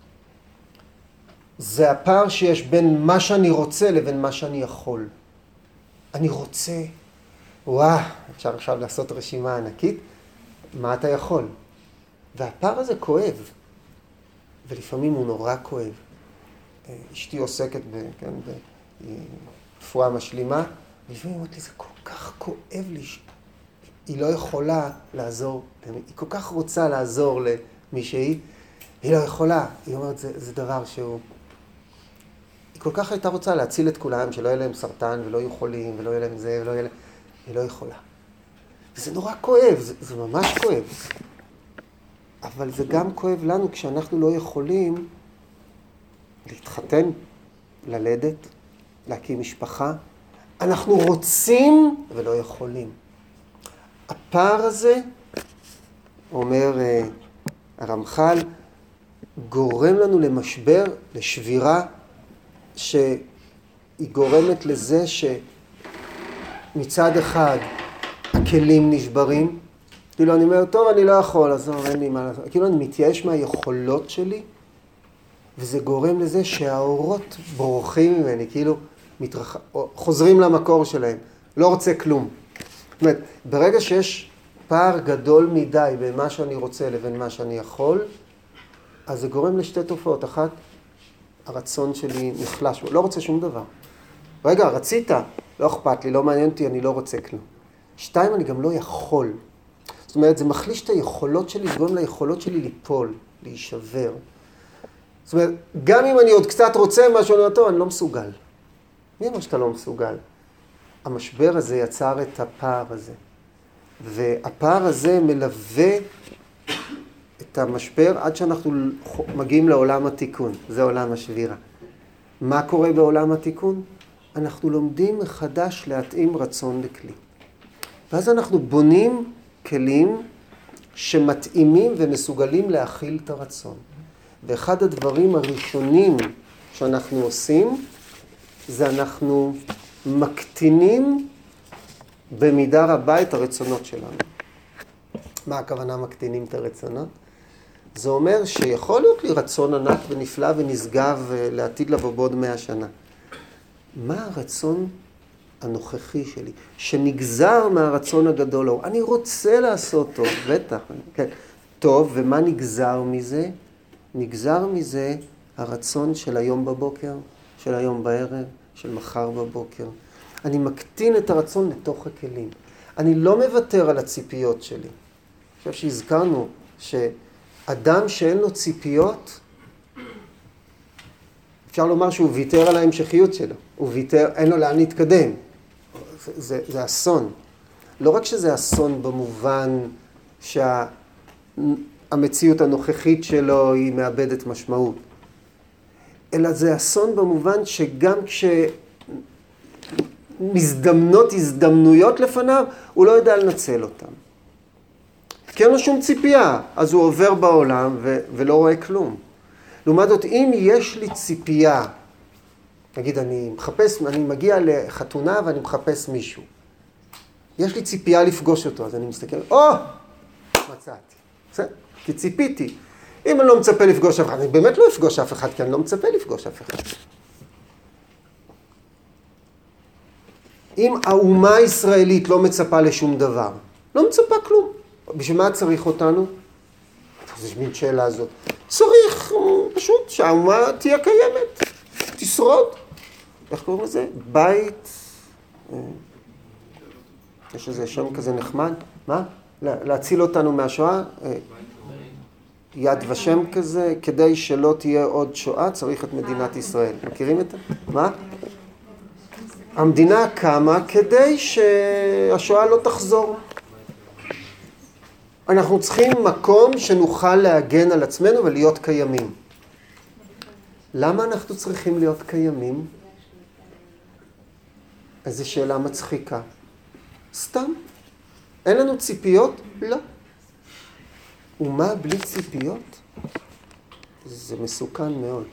זה הפער שיש בין מה שאני רוצה לבין מה שאני יכול. אני רוצה, וואו, אפשר עכשיו לעשות רשימה ענקית, מה אתה יכול? והפער הזה כואב, ולפעמים הוא נורא כואב. אשתי עוסקת ב, כן, ברפואה משלימה, ולפעמים אומרת לי, זה כל כך כואב לי, היא לא יכולה לעזור, היא כל כך רוצה לעזור למישהי, היא לא יכולה, היא אומרת, זה, זה דבר שהוא... היא כל כך הייתה רוצה להציל את כולם, שלא יהיה להם סרטן ולא יהיו חולים, ולא יהיה להם זה, ולא יהיה להם... היא לא יכולה. וזה נורא כואב, זה, זה ממש כואב. אבל זה גם כואב לנו כשאנחנו לא יכולים להתחתן, ללדת, להקים משפחה. אנחנו רוצים ולא יכולים. הפער הזה, אומר uh, הרמח"ל, גורם לנו למשבר, לשבירה, שהיא גורמת לזה שמצד אחד הכלים נשברים, כאילו אני אומר, טוב, אני לא יכול, אז אין לי מה לעשות. כאילו אני מתייאש מהיכולות שלי, וזה גורם לזה שהאורות בורחים ממני, כאילו מתרח... חוזרים למקור שלהם, לא רוצה כלום. זאת אומרת, ברגע שיש פער גדול מדי בין מה שאני רוצה לבין מה שאני יכול, אז זה גורם לשתי תופעות. אחת, הרצון שלי נחלש, לא רוצה שום דבר. רגע, רצית, לא אכפת לי, לא מעניין אותי, אני לא רוצה כלום. שתיים, אני גם לא יכול. זאת אומרת, זה מחליש את היכולות שלי, זה גורם ליכולות שלי ליפול, להישבר. זאת אומרת, גם אם אני עוד קצת רוצה משהו, אני אומר, טוב, אני לא מסוגל. מי אמר שאתה לא מסוגל? המשבר הזה יצר את הפער הזה. והפער הזה מלווה את המשבר עד שאנחנו מגיעים לעולם התיקון. זה עולם השבירה. מה קורה בעולם התיקון? אנחנו לומדים מחדש להתאים רצון לכלי. ואז אנחנו בונים כלים שמתאימים ומסוגלים להכיל את הרצון. ואחד הדברים הראשונים שאנחנו עושים, זה אנחנו מקטינים במידה רבה את הרצונות שלנו. מה הכוונה מקטינים את הרצונות? זה אומר שיכול להיות לי רצון ענק ונפלא ונשגב לעתיד לבוא בעוד מאה שנה. מה הרצון הנוכחי שלי, שנגזר מהרצון הגדול? אני רוצה לעשות טוב, בטח. כן. טוב, ומה נגזר מזה? נגזר מזה הרצון של היום בבוקר, של היום בערב, של מחר בבוקר. אני מקטין את הרצון לתוך הכלים. אני לא מוותר על הציפיות שלי. אני חושב שהזכרנו שאדם שאין לו ציפיות, אפשר לומר שהוא ויתר על ההמשכיות שלו. הוא ויתר, אין לו לאן להתקדם. זה, זה, זה אסון. לא רק שזה אסון במובן שהמציאות הנוכחית שלו היא מאבדת משמעות, אלא זה אסון במובן שגם כשמזדמנות הזדמנויות לפניו, הוא לא יודע לנצל אותם. כי אין לו שום ציפייה, אז הוא עובר בעולם ו- ולא רואה כלום. לעומת זאת, אם יש לי ציפייה, נגיד אני מחפש, אני מגיע לחתונה ואני מחפש מישהו. יש לי ציפייה לפגוש אותו, אז אני מסתכל, או, מצאתי. בסדר? כי ציפיתי. אם אני לא מצפה לפגוש אף אחד, אני באמת לא אפגוש אף אחד, כי אני לא מצפה לפגוש אף אחד. אם האומה הישראלית לא מצפה לשום דבר, לא מצפה כלום. בשביל מה צריך אותנו? זו מין שאלה הזאת. צריך פשוט שהאומה תהיה קיימת, תשרוד. איך קוראים לזה? בית, יש איזה שם כזה נחמד. מה? להציל אותנו מהשואה? יד ושם כזה, כדי שלא תהיה עוד שואה, צריך את מדינת ישראל. מכירים את זה? מה? המדינה קמה כדי שהשואה לא תחזור. אנחנו צריכים מקום שנוכל להגן על עצמנו ולהיות קיימים. למה אנחנו צריכים להיות קיימים? איזו שאלה מצחיקה. סתם. אין לנו ציפיות? לא. ומה בלי ציפיות? זה מסוכן מאוד.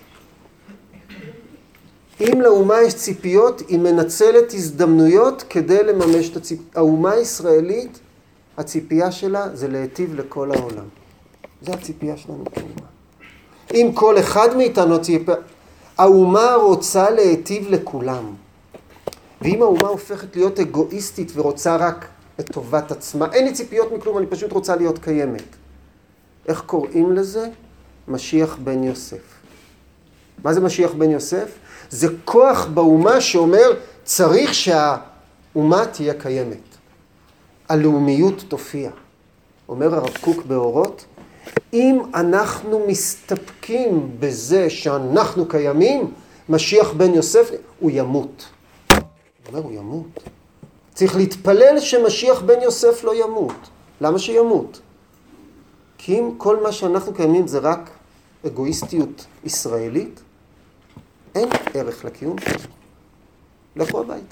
אם לאומה יש ציפיות, היא מנצלת הזדמנויות כדי לממש את הציפיות. האומה הישראלית, הציפייה שלה זה להיטיב לכל העולם. זה הציפייה שלנו כאומה. אם כל אחד מאיתנו ציפייה, האומה רוצה להיטיב לכולם. ואם האומה הופכת להיות אגואיסטית ורוצה רק את טובת עצמה, אין לי ציפיות מכלום, אני פשוט רוצה להיות קיימת. איך קוראים לזה? משיח בן יוסף. מה זה משיח בן יוסף? זה כוח באומה שאומר, צריך שהאומה תהיה קיימת. הלאומיות תופיע. אומר הרב קוק באורות, אם אנחנו מסתפקים בזה שאנחנו קיימים, משיח בן יוסף, הוא ימות. הוא אומר, הוא ימות. צריך להתפלל שמשיח בן יוסף לא ימות. למה שימות? כי אם כל מה שאנחנו קיימים זה רק אגואיסטיות ישראלית, אין ערך לקיום שלנו. לכו הביתה.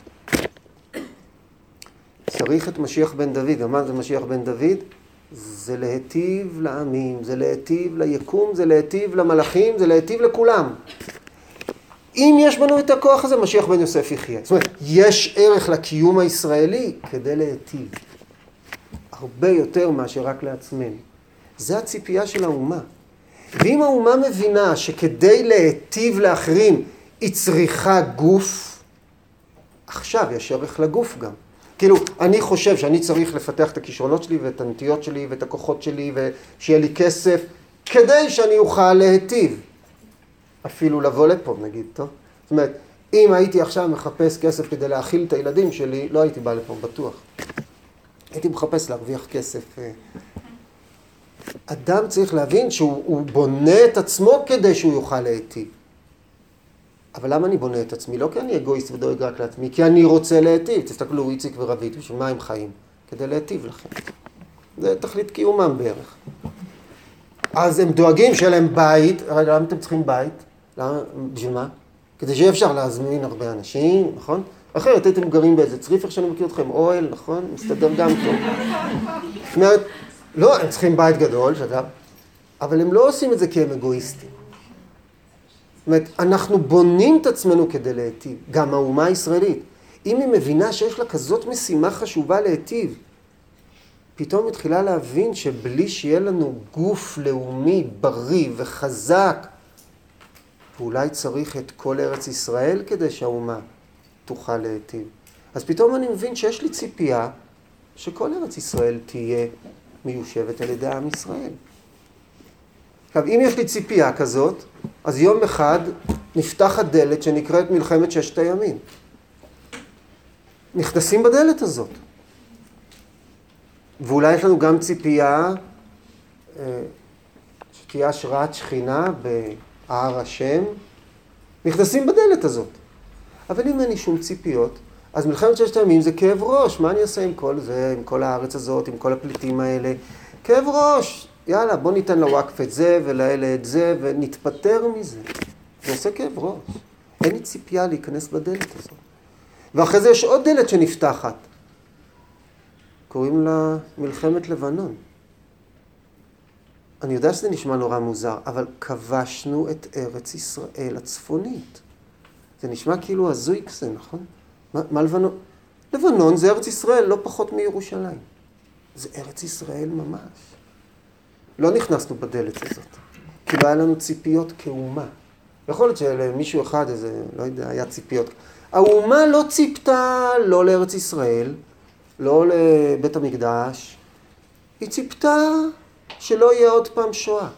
צריך את משיח בן דוד. מה זה משיח בן דוד? זה להיטיב לעמים, זה להיטיב ליקום, זה להיטיב למלאכים, זה להיטיב לכולם. אם יש בנו את הכוח הזה, משיח בן יוסף יחיה. זאת אומרת, יש ערך לקיום הישראלי כדי להיטיב. הרבה יותר מאשר רק לעצמנו. זה הציפייה של האומה. ואם האומה מבינה שכדי להיטיב לאחרים היא צריכה גוף, עכשיו יש ערך לגוף גם. כאילו, אני חושב שאני צריך לפתח את הכישרונות שלי ואת הנטיות שלי ואת הכוחות שלי ושיהיה לי כסף כדי שאני אוכל להיטיב. אפילו לבוא לפה, נגיד, טוב? זאת אומרת, אם הייתי עכשיו מחפש כסף כדי להאכיל את הילדים שלי, לא הייתי בא לפה, בטוח. הייתי מחפש להרוויח כסף. אדם צריך להבין שהוא בונה את עצמו כדי שהוא יוכל להיטיב. אבל למה אני בונה את עצמי? לא כי אני אגואיסט ודואג רק לעצמי, כי אני רוצה להיטיב. תסתכלו, איציק ורבית, בשביל מה הם חיים? כדי להיטיב לכם. זה תכלית קיומם בערך. אז הם דואגים שיהיה להם בית. רגע, למה אתם צריכים בית? למה? בשביל מה? כדי שיהיה אפשר להזמין הרבה אנשים, נכון? אחרת הייתם גרים באיזה צריף, איך שאני מכיר אתכם, אוהל, נכון? מסתדר גם טוב. זאת אומרת, לא, הם צריכים בית גדול, שאתה... אבל הם לא עושים את זה כי הם אגואיסטים. זאת אומרת, אנחנו בונים את עצמנו כדי להיטיב. גם האומה הישראלית. אם היא מבינה שיש לה כזאת משימה חשובה להיטיב, פתאום מתחילה להבין שבלי שיהיה לנו גוף לאומי בריא וחזק, ואולי צריך את כל ארץ ישראל כדי שהאומה תוכל להיטיב. אז פתאום אני מבין שיש לי ציפייה שכל ארץ ישראל תהיה מיושבת על ידי עם ישראל. עכשיו, אם יש לי ציפייה כזאת, אז יום אחד נפתחת דלת שנקראת מלחמת ששת הימים. נכנסים בדלת הזאת. ואולי יש לנו גם ציפייה שתהיה השראת שכינה בהר השם. נכנסים בדלת הזאת. אבל אם אין לי שום ציפיות, אז מלחמת ששת הימים זה כאב ראש. מה אני אעשה עם כל זה, עם כל הארץ הזאת, עם כל הפליטים האלה? כאב ראש. יאללה, בוא ניתן לוואקף את זה ולאלה את זה ונתפטר מזה. זה עושה כאב ראש. אין לי ציפייה להיכנס בדלת הזאת. ואחרי זה יש עוד דלת שנפתחת. קוראים לה מלחמת לבנון. אני יודע שזה נשמע נורא מוזר, אבל כבשנו את ארץ ישראל הצפונית. זה נשמע כאילו הזוי כזה, נכון? מה, מה לבנון? לבנון זה ארץ ישראל, לא פחות מירושלים. זה ארץ ישראל ממש. לא נכנסנו בדלת הזאת, כי לא היה לנו ציפיות כאומה. יכול להיות שלמישהו אחד, איזה, לא יודע, היה ציפיות. האומה לא ציפתה לא לארץ ישראל, לא לבית המקדש, היא ציפתה שלא יהיה עוד פעם שואה.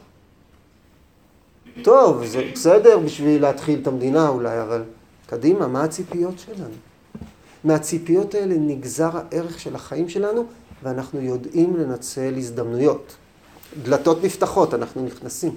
טוב, זה בסדר בשביל להתחיל את המדינה אולי, אבל קדימה, מה הציפיות שלנו? מהציפיות האלה נגזר הערך של החיים שלנו, ואנחנו יודעים לנצל הזדמנויות. דלתות נפתחות, אנחנו נכנסים.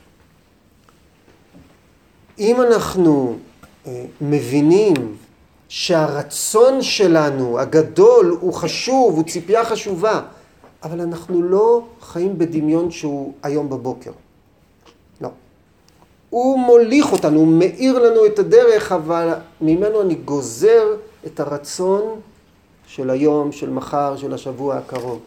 אם אנחנו אה, מבינים שהרצון שלנו, הגדול, הוא חשוב, הוא ציפייה חשובה, אבל אנחנו לא חיים בדמיון שהוא היום בבוקר. לא. הוא מוליך אותנו, הוא מאיר לנו את הדרך, אבל ממנו אני גוזר את הרצון של היום, של מחר, של השבוע הקרוב.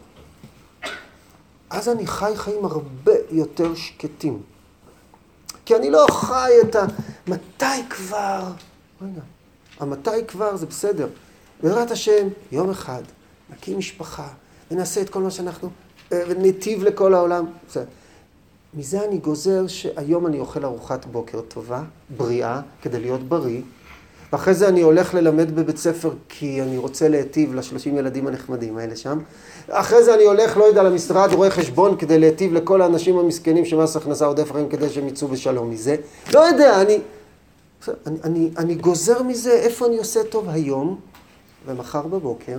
אז אני חי חיים הרבה יותר שקטים. כי אני לא חי את ה... מתי כבר? רגע, המתי כבר זה בסדר. בעזרת השם, יום אחד, נקים משפחה, ונעשה את כל מה שאנחנו, ונטיב לכל העולם. בסדר. מזה אני גוזר שהיום אני אוכל ארוחת בוקר טובה, בריאה, כדי להיות בריא, ואחרי זה אני הולך ללמד בבית ספר כי אני רוצה להטיב לשלושים ילדים הנחמדים האלה שם. אחרי זה אני הולך, לא יודע, למשרד רואה חשבון כדי להטיב לכל האנשים המסכנים שמס הכנסה עודף אחרים כדי שהם יצאו בשלום מזה. לא יודע, אני, אני, אני, אני גוזר מזה איפה אני עושה טוב היום ומחר בבוקר,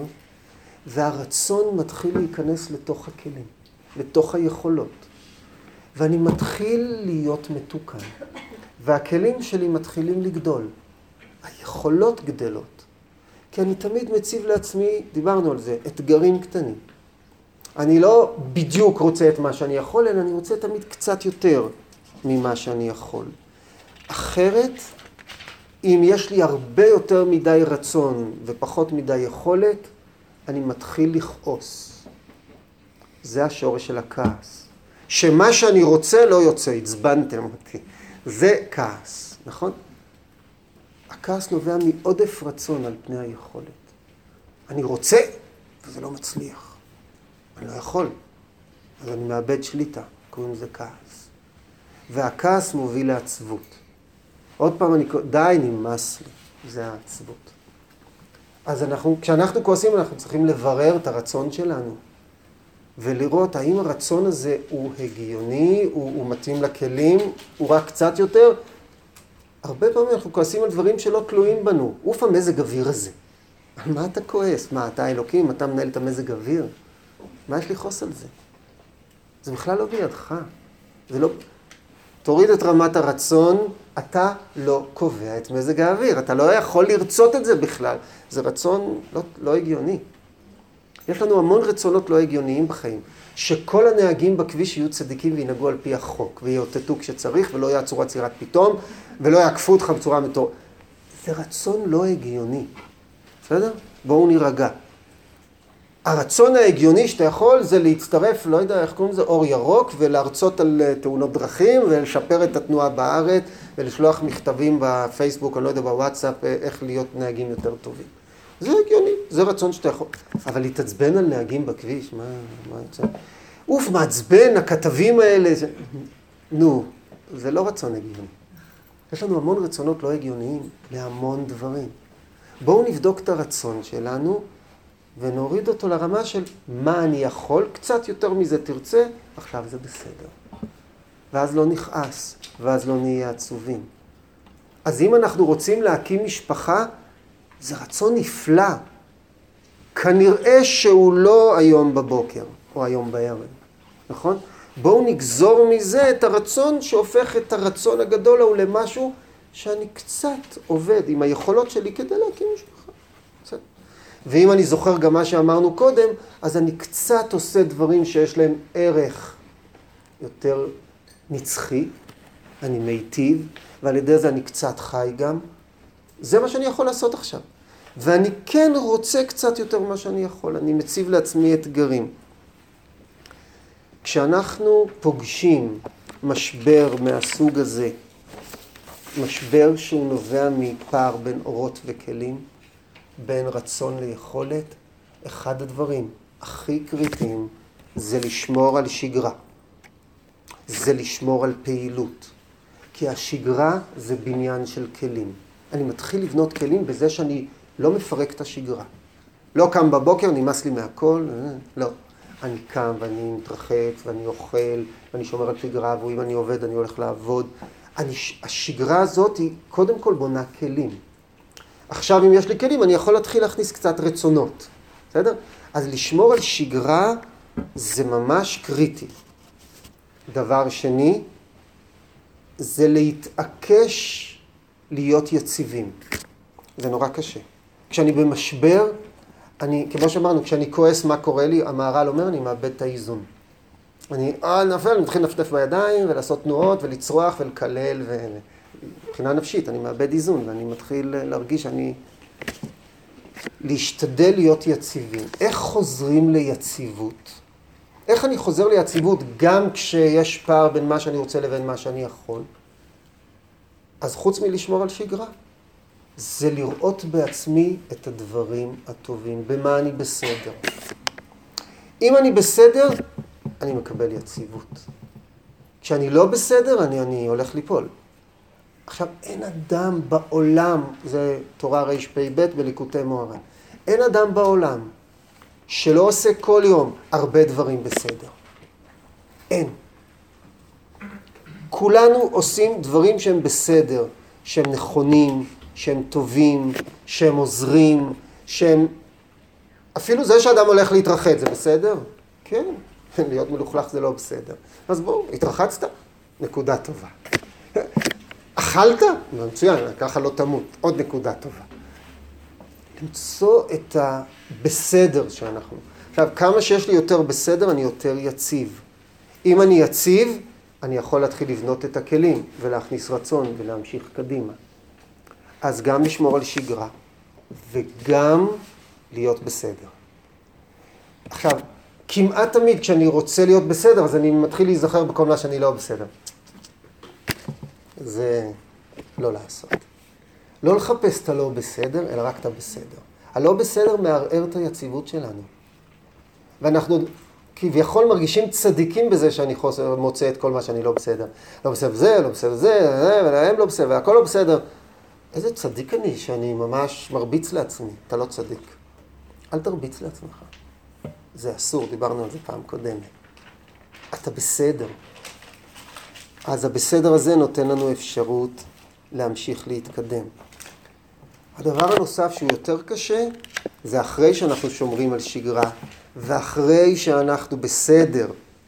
והרצון מתחיל להיכנס לתוך הכלים, לתוך היכולות. ואני מתחיל להיות מתוקן, והכלים שלי מתחילים לגדול. היכולות גדלות, כי אני תמיד מציב לעצמי, דיברנו על זה, אתגרים קטנים. אני לא בדיוק רוצה את מה שאני יכול, אלא אני רוצה תמיד קצת יותר ממה שאני יכול. אחרת, אם יש לי הרבה יותר מדי רצון ופחות מדי יכולת, אני מתחיל לכעוס. זה השורש של הכעס. שמה שאני רוצה לא יוצא, הצבנתם אותי. זה כעס, נכון? הכעס נובע מעודף רצון על פני היכולת. אני רוצה, וזה לא מצליח. אני לא יכול. אז אני מאבד שליטה, קוראים לזה כעס. והכעס מוביל לעצבות. עוד פעם אני, די נמאס לי, זה העצבות. אז אנחנו, כשאנחנו כועסים אנחנו צריכים לברר את הרצון שלנו. ולראות האם הרצון הזה הוא הגיוני, הוא, הוא מתאים לכלים, הוא רק קצת יותר. הרבה פעמים אנחנו כועסים על דברים שלא תלויים בנו. אוף המזג אוויר הזה. על מה אתה כועס? מה, אתה אלוקים? אתה מנהל את המזג אוויר? מה יש לי חוס על זה? זה בכלל לא בידך. זה לא... תוריד את רמת הרצון, אתה לא קובע את מזג האוויר. אתה לא יכול לרצות את זה בכלל. זה רצון לא, לא הגיוני. יש לנו המון רצונות לא הגיוניים בחיים. שכל הנהגים בכביש יהיו צדיקים וינהגו על פי החוק, ויאותתו כשצריך, ולא יעצרו עצירת פתאום, ולא יעקפו אותך בצורה מטור. זה רצון לא הגיוני. בסדר? בואו נירגע. הרצון ההגיוני שאתה יכול זה להצטרף, לא יודע איך קוראים לזה, אור ירוק, ולהרצות על תאונות דרכים, ולשפר את התנועה בארץ, ולשלוח מכתבים בפייסבוק, אני לא יודע, בוואטסאפ, איך להיות נהגים יותר טובים. זה הגיוני, זה רצון שאתה יכול. אבל להתעצבן על נהגים בכביש, מה, מה יוצא? אוף, מעצבן, הכתבים האלה, זה... נו, זה לא רצון הגיוני. יש לנו המון רצונות לא הגיוניים להמון דברים. בואו נבדוק את הרצון שלנו, ונוריד אותו לרמה של מה אני יכול, קצת יותר מזה תרצה, עכשיו זה בסדר. ואז לא נכעס, ואז לא נהיה עצובים. אז אם אנחנו רוצים להקים משפחה, זה רצון נפלא. כנראה שהוא לא היום בבוקר, או היום בערב. נכון? בואו נגזור מזה את הרצון שהופך את הרצון הגדול ההוא למשהו שאני קצת עובד עם היכולות שלי כדי להקים משפחה. קצת. ואם אני זוכר גם מה שאמרנו קודם, אז אני קצת עושה דברים שיש להם ערך יותר נצחי, אני מיטיב, ועל ידי זה אני קצת חי גם. זה מה שאני יכול לעשות עכשיו. ואני כן רוצה קצת יותר ממה שאני יכול. אני מציב לעצמי אתגרים. כשאנחנו פוגשים משבר מהסוג הזה, משבר שהוא נובע מפער בין אורות וכלים, בין רצון ליכולת, אחד הדברים הכי קריטיים זה לשמור על שגרה. זה לשמור על פעילות. כי השגרה זה בניין של כלים. אני מתחיל לבנות כלים בזה שאני לא מפרק את השגרה. לא קם בבוקר, נמאס לי מהכל, לא. אני קם ואני מתרחץ ואני אוכל ואני שומר על שגרה, ואם אני עובד אני הולך לעבוד. אני, השגרה הזאת היא קודם כל בונה כלים. עכשיו אם יש לי כלים אני יכול להתחיל להכניס קצת רצונות. בסדר? אז לשמור על שגרה זה ממש קריטי. דבר שני, זה להתעקש להיות יציבים. זה נורא קשה. כשאני במשבר, אני, כמו שאמרנו, כשאני כועס מה קורה לי, המהר"ל אומר, אני מאבד את האיזון. אני, אה, נפל, אני מתחיל לנפנף בידיים ולעשות תנועות ולצרוח ולקלל, ומבחינה נפשית, אני מאבד איזון, ואני מתחיל להרגיש שאני... להשתדל להיות יציבים. איך חוזרים ליציבות? איך אני חוזר ליציבות גם כשיש פער בין מה שאני רוצה לבין מה שאני יכול? אז חוץ מלשמור על שגרה, זה לראות בעצמי את הדברים הטובים, במה אני בסדר. אם אני בסדר, אני מקבל יציבות. כשאני לא בסדר, אני, אני הולך ליפול. עכשיו, אין אדם בעולם, זה תורה ר' פ' ב' בליקוטי מוהר"ן, אין אדם בעולם שלא עושה כל יום הרבה דברים בסדר. אין. כולנו עושים דברים שהם בסדר, שהם נכונים, שהם טובים, שהם עוזרים, שהם... אפילו זה שאדם הולך להתרחץ, זה בסדר? כן. להיות מלוכלך זה לא בסדר. אז בואו, התרחצת? נקודה טובה. אכלת? מצוין, ככה לא תמות. עוד נקודה טובה. למצוא את הבסדר שאנחנו. עכשיו, כמה שיש לי יותר בסדר, אני יותר יציב. אם אני יציב, אני יכול להתחיל לבנות את הכלים ולהכניס רצון ולהמשיך קדימה. אז גם לשמור על שגרה וגם להיות בסדר. עכשיו, כמעט תמיד כשאני רוצה להיות בסדר, אז אני מתחיל להיזכר בכל מה שאני לא בסדר. זה לא לעשות. לא לחפש את הלא בסדר, אלא רק את הבסדר. הלא בסדר מערער את היציבות שלנו. ואנחנו כביכול מרגישים צדיקים בזה שאני חוסר, מוצא את כל מה שאני לא בסדר. לא בסדר זה, לא בסדר זה, ולהם לא בסדר, והכל לא בסדר. איזה צדיק אני שאני ממש מרביץ לעצמי. אתה לא צדיק. אל תרביץ לעצמך. זה אסור, דיברנו על זה פעם קודמת. אתה בסדר. אז הבסדר הזה נותן לנו אפשרות להמשיך להתקדם. הדבר הנוסף שהוא יותר קשה, זה אחרי שאנחנו שומרים על שגרה, ואחרי שאנחנו בסדר,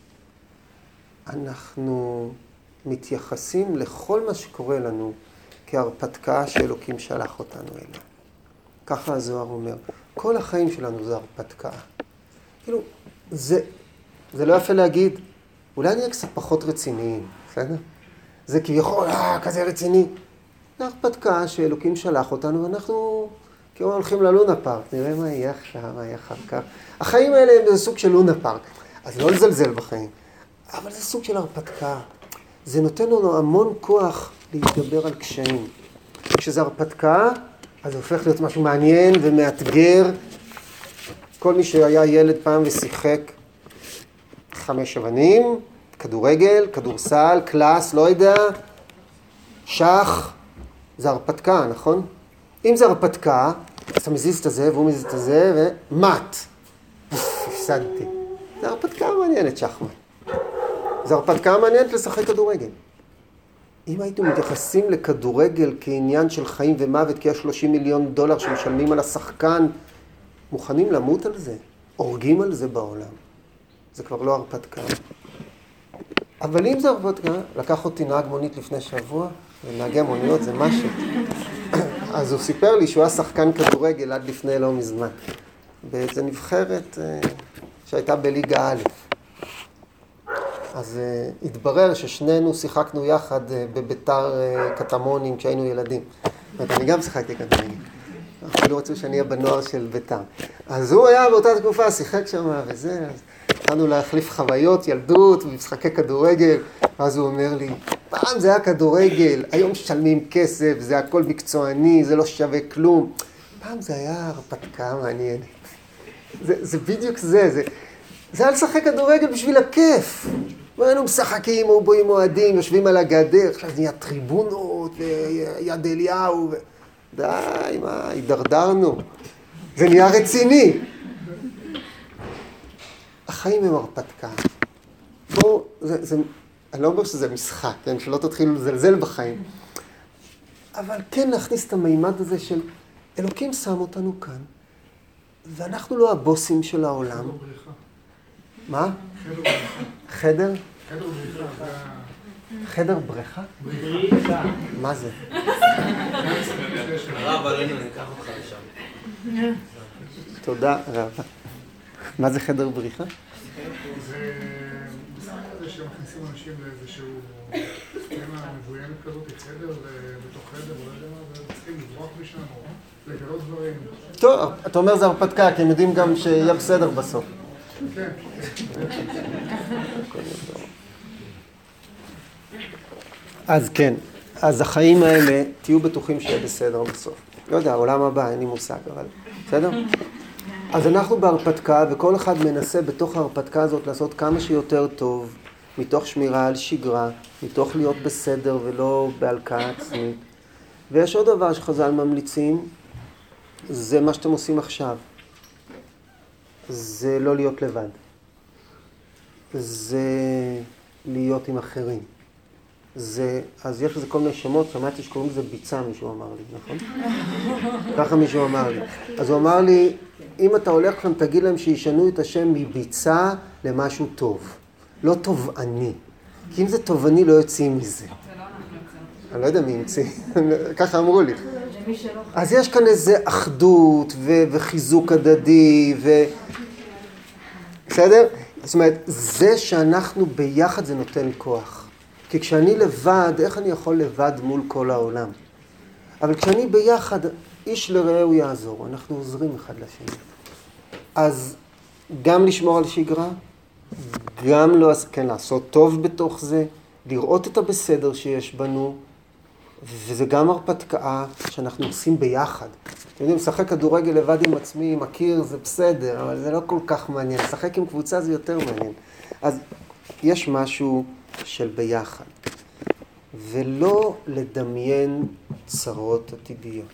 אנחנו מתייחסים לכל מה שקורה לנו כהרפתקה שאלוקים שלח אותנו אליה. ככה הזוהר אומר, כל החיים שלנו זה הרפתקה. כאילו, זה, זה לא יפה להגיד, אולי נהיה קצת פחות רציניים, בסדר? זה כביכול, אה, כזה רציני. זה הרפתקה שאלוקים שלח אותנו, ואנחנו כאילו הולכים ללונה פארק, נראה מה יהיה עכשיו, מה יהיה אחר כך. החיים האלה הם סוג של לונה פארק, אז לא לזלזל בחיים, אבל זה סוג של הרפתקה. זה נותן לנו המון כוח להתגבר על קשיים. כשזה הרפתקה, אז זה הופך להיות משהו מעניין ומאתגר. כל מי שהיה ילד פעם ושיחק חמש אבנים, כדורגל, כדורסל, קלאס, לא יודע, שח, זה הרפתקה, נכון? אם זה הרפתקה, אז אתה מזיז את זה והוא מזיז את זה ומט. הפסדתי. זה הרפתקה מעניינת שחמט. זה הרפתקה מעניינת לשחק כדורגל. אם הייתם מתייחסים לכדורגל כעניין של חיים ומוות, כי יש שלושים מיליון דולר שמשלמים על השחקן, מוכנים למות על זה, הורגים על זה בעולם. זה כבר לא הרפתקה. אבל אם זה הרפתקה, לקח אותי נהג מונית לפני שבוע, ונהגי המוניות זה משהו. אז הוא סיפר לי שהוא היה שחקן כדורגל עד לפני לא מזמן. באיזו נבחרת שהייתה בליגה א'. אז uh, התברר ששנינו שיחקנו יחד uh, בביתר uh, קטמונים כשהיינו ילדים. זאת אומרת, אני גם שיחקתי כדורגל. אפילו רצו שאני אהיה בנוער של ביתר. אז הוא היה באותה תקופה, שיחק שם וזה, אז התחלנו להחליף חוויות, ילדות ומשחקי כדורגל, ואז הוא אומר לי, פעם זה היה כדורגל, היום משלמים כסף, זה הכל מקצועני, זה לא שווה כלום. פעם זה היה הרפתקה מעניינת. זה, זה בדיוק זה, זה, זה היה לשחק כדורגל בשביל הכיף. היינו משחקים, בואים מועדים, יושבים על הגדר, עכשיו זה נהיה טריבונות ויד אליהו. ו... די, מה, הידרדרנו. זה נהיה רציני. החיים הם הרפתקה. בואו, זה, זה, אני לא אומר שזה משחק, כן? שלא תתחילו לזלזל בחיים. אבל כן להכניס את המימד הזה של אלוקים שם אותנו כאן, ואנחנו לא הבוסים של העולם. מה? חדר? חדר בריחה. חדר בריכה? בריחה. מה זה? רב עלינו, ניקח אותך לשם. תודה רבה. מה זה חדר בריחה? זה משחק כזה שמכניסים אנשים לאיזשהו סצנה מבוימת כזאת, חדר בתוך חדר, או לא יודע מה, וצריכים לברוח משם או לגלות דברים. טוב, אתה אומר זה הרפתקה, כי הם יודעים גם שיהיה בסדר בסוף. כן. אז כן, אז החיים האלה, תהיו בטוחים שיהיה בסדר בסוף. לא יודע, העולם הבא, אין לי מושג, אבל בסדר? אז אנחנו בהרפתקה, וכל אחד מנסה בתוך ההרפתקה הזאת לעשות כמה שיותר טוב, מתוך שמירה על שגרה, מתוך להיות בסדר ולא בהלקאה עצמית. ויש עוד דבר שחז"ל ממליצים, זה מה שאתם עושים עכשיו. זה לא להיות לבד. זה להיות עם אחרים. זה, אז יש לזה כל מיני שמות, שמעתי שקוראים לזה ביצה, מישהו אמר לי, נכון? ככה מישהו אמר לי. אז הוא אמר לי, אם אתה הולך כאן, תגיד להם שישנו את השם מביצה למשהו טוב. לא תובעני. כי אם זה תובעני, לא יוצאים מזה. אני לא יודע מי ימציא, ככה אמרו לי. אז יש כאן איזה אחדות ו- וחיזוק הדדי, ו... בסדר? זאת אומרת, זה שאנחנו ביחד זה נותן כוח. כי כשאני לבד, איך אני יכול לבד מול כל העולם? אבל כשאני ביחד, איש לרעהו יעזור, אנחנו עוזרים אחד לשני. אז גם לשמור על שגרה, גם לא, כן, לעשות טוב בתוך זה, לראות את הבסדר שיש בנו, וזה גם הרפתקה שאנחנו עושים ביחד. אתם יודעים, לשחק כדורגל לבד עם עצמי, מכיר, זה בסדר, אבל זה לא כל כך מעניין. לשחק עם קבוצה זה יותר מעניין. אז יש משהו של ביחד. ולא לדמיין צרות עתידיות.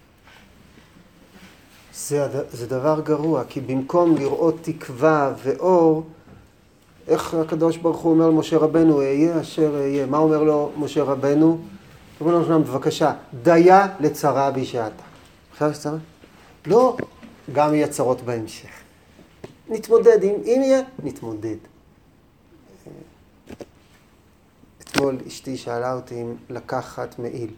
זה, זה דבר גרוע, כי במקום לראות תקווה ואור, איך הקדוש ברוך הוא אומר למשה רבנו, אהיה אשר אהיה. מה אומר לו משה רבנו? אומר לו שלום, בבקשה, דיה לצרה בשעתה. עכשיו יש צרה? לא, גם יהיה צרות בהמשך. נתמודד, אם, אם יהיה, נתמודד. אתמול אשתי שאלה אותי אם לקחת מעיל.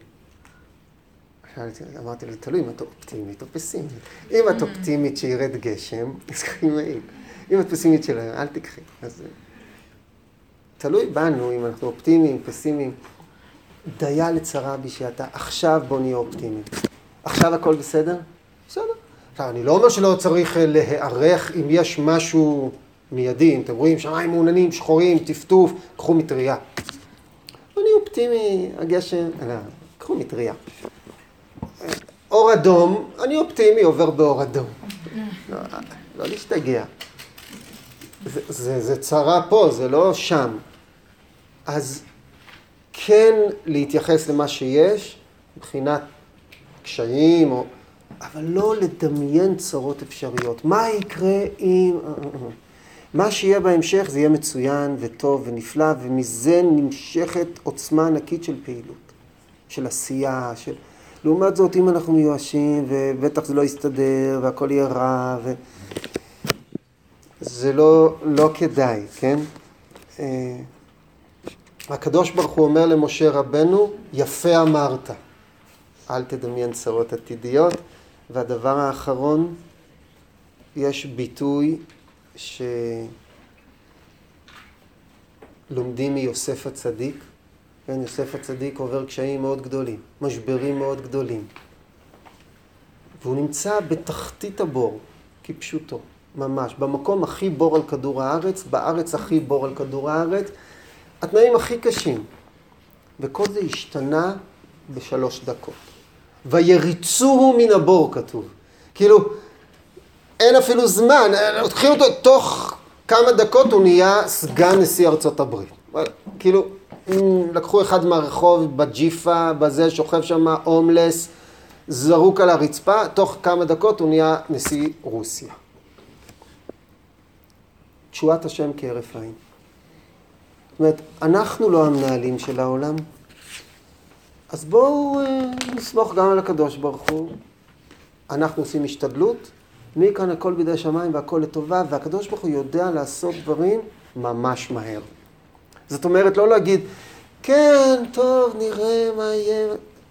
אמרתי לה, תלוי אם את אופטימית או פסימית. אם את אופטימית שירד גשם, אז קחי מעיל. אם את פסימית שלהם, אל תקחי. אז תלוי בנו אם אנחנו אופטימיים, פסימיים. דיה לצרה בשעתה, עכשיו בוא נהיה אופטימיים. עכשיו הכל בסדר? בסדר. עכשיו, אני לא אומר שלא צריך להיערך אם יש משהו מיידי, אם אתם רואים שמיים מעוננים, שחורים, טפטוף, קחו מטריה. אני אופטימי, הגשם, לא, קחו מטריה. אור אדום, אני אופטימי, עובר באור אדום. לא, לא להשתגע. זה, זה, זה צרה פה, זה לא שם. אז כן להתייחס למה שיש, מבחינת קשיים, או... אבל לא לדמיין צרות אפשריות. מה יקרה אם... מה שיהיה בהמשך זה יהיה מצוין וטוב ונפלא, ומזה נמשכת עוצמה ענקית של פעילות, של עשייה, של... לעומת זאת, אם אנחנו מיואשים, ובטח זה לא יסתדר, והכל יהיה רע, ו... זה לא, לא כדאי, כן? הקדוש ברוך הוא אומר למשה רבנו, יפה אמרת, אל תדמיין צרות עתידיות. והדבר האחרון, יש ביטוי שלומדים מיוסף הצדיק. כן, יוסף הצדיק עובר קשיים מאוד גדולים, משברים מאוד גדולים. והוא נמצא בתחתית הבור, כפשוטו, ממש. במקום הכי בור על כדור הארץ, בארץ הכי בור על כדור הארץ, התנאים הכי קשים. וכל זה השתנה בשלוש דקות. ויריצוהו מן הבור, כתוב. כאילו, אין אפילו זמן, לוקחים אותו תוך כמה דקות, הוא נהיה סגן נשיא ארצות הברית. כאילו, לקחו אחד מהרחוב בג'יפה, בזה שוכב שם הומלס, זרוק על הרצפה, תוך כמה דקות הוא נהיה נשיא רוסיה. תשועת השם כהרף עין. זאת אומרת, אנחנו לא המנהלים של העולם, אז בואו נסמוך גם על הקדוש ברוך הוא. אנחנו עושים השתדלות, מכאן הכל בידי שמיים והכל לטובה, והקדוש ברוך הוא יודע לעשות דברים ממש מהר. זאת אומרת, לא להגיד, כן, טוב, נראה מה יהיה.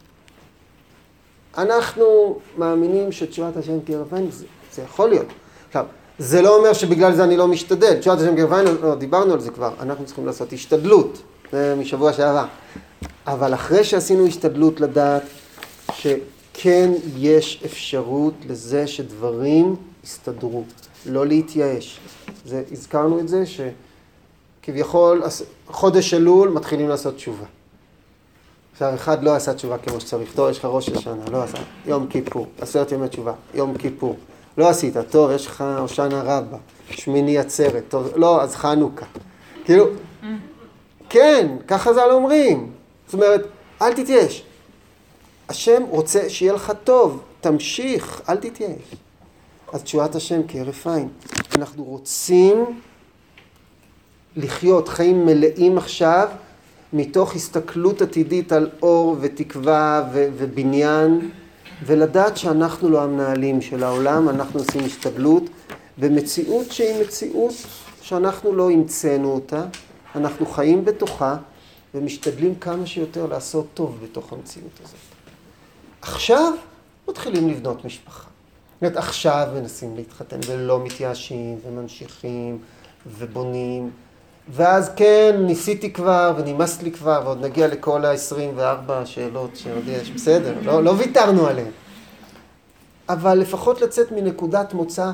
אנחנו מאמינים שתשועת השם כהרף עין, זה, זה יכול להיות. עכשיו, זה לא אומר שבגלל זה אני לא משתדל. תשועת השם כהרף עין, לא, דיברנו על זה כבר. אנחנו צריכים לעשות השתדלות. זה משבוע שעבר. אבל אחרי שעשינו השתדלות לדעת שכן יש אפשרות לזה שדברים יסתדרו. לא להתייאש. זה, הזכרנו את זה שכביכול חודש אלול מתחילים לעשות תשובה. עכשיו אחד לא עשה תשובה כמו שצריך. טוב, יש לך ראש השנה, לא עשה. יום כיפור, עשרת ימי תשובה, יום כיפור. לא עשית, טוב, יש לך הושענא רבה, שמיני עצרת, טוב, לא, אז חנוכה. כאילו, כן, ככה זה אומרים. זאת אומרת, אל תתייאש. השם רוצה שיהיה לך טוב, תמשיך, אל תתייאש. אז תשועת השם כהרף עין. אנחנו רוצים לחיות חיים מלאים עכשיו, מתוך הסתכלות עתידית על אור ותקווה ו- ובניין, ולדעת שאנחנו לא המנהלים של העולם, אנחנו עושים השתדלות, במציאות שהיא מציאות שאנחנו לא המצאנו אותה, אנחנו חיים בתוכה, ומשתדלים כמה שיותר לעשות טוב בתוך המציאות הזאת. עכשיו מתחילים לבנות משפחה. זאת אומרת, עכשיו מנסים להתחתן ולא מתייאשים וממשיכים ובונים, ואז כן, ניסיתי כבר ונמאס לי כבר, ועוד נגיע לכל ה-עשרים וארבע שאלות שעוד יש, בסדר, לא, לא ויתרנו עליהן. אבל לפחות לצאת מנקודת מוצא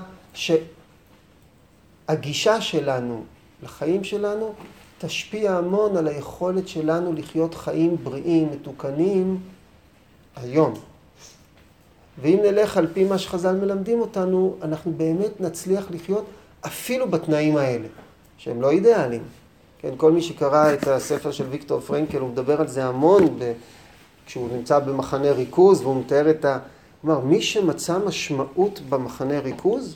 שהגישה שלנו לחיים שלנו תשפיע המון על היכולת שלנו לחיות חיים בריאים, מתוקנים, היום. ואם נלך על פי מה שחז"ל מלמדים אותנו, אנחנו באמת נצליח לחיות אפילו בתנאים האלה. שהם לא אידיאליים. כן, כל מי שקרא את הספר של ויקטור פרנקל, הוא מדבר על זה המון, ב... כשהוא נמצא במחנה ריכוז, והוא מתאר את ה... הוא אומר, מי שמצא משמעות במחנה ריכוז,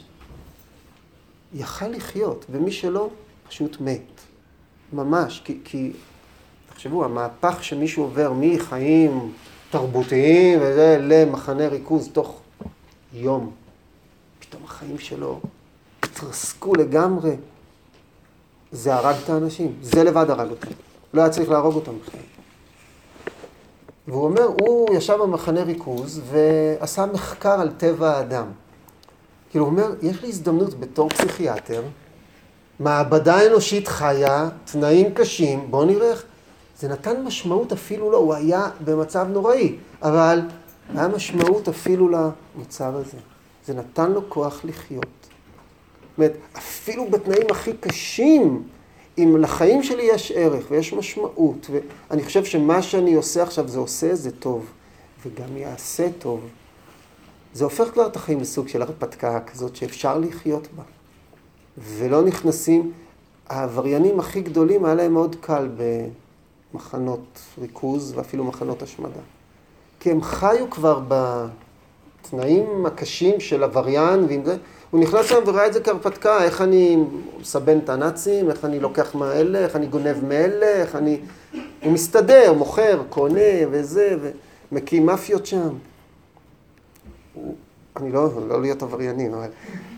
יכל לחיות, ומי שלא, פשוט מת. ממש, כי, כי תחשבו, המהפך שמישהו עובר מחיים תרבותיים וזה, למחנה ריכוז תוך יום, פתאום החיים שלו התרסקו לגמרי, זה הרג את האנשים, זה לבד הרג אותם. לא היה צריך להרוג אותם בכלל. והוא אומר, הוא ישב במחנה ריכוז ועשה מחקר על טבע האדם. כאילו הוא אומר, יש לי הזדמנות בתור פסיכיאטר, מעבדה אנושית חיה, תנאים קשים, בוא נראה איך. זה נתן משמעות אפילו לא, הוא היה במצב נוראי, אבל היה משמעות אפילו למצב הזה. זה נתן לו כוח לחיות. זאת אומרת, אפילו בתנאים הכי קשים, אם לחיים שלי יש ערך ויש משמעות, ואני חושב שמה שאני עושה עכשיו זה עושה זה טוב, וגם יעשה טוב, זה הופך כבר את החיים לסוג של הרפתקה כזאת שאפשר לחיות בה. ולא נכנסים, העבריינים הכי גדולים היה להם מאוד קל במחנות ריכוז ואפילו מחנות השמדה. כי הם חיו כבר בתנאים הקשים של עבריין, ועם זה, הוא נכנס שם וראה את זה כהרפתקה, איך אני מסבן את הנאצים, איך אני לוקח מאלה, איך אני גונב מאלה, איך אני... הוא מסתדר, מוכר, קונה וזה, ומקים מאפיות שם. הוא... אני לא, לא להיות עבריינים, אבל...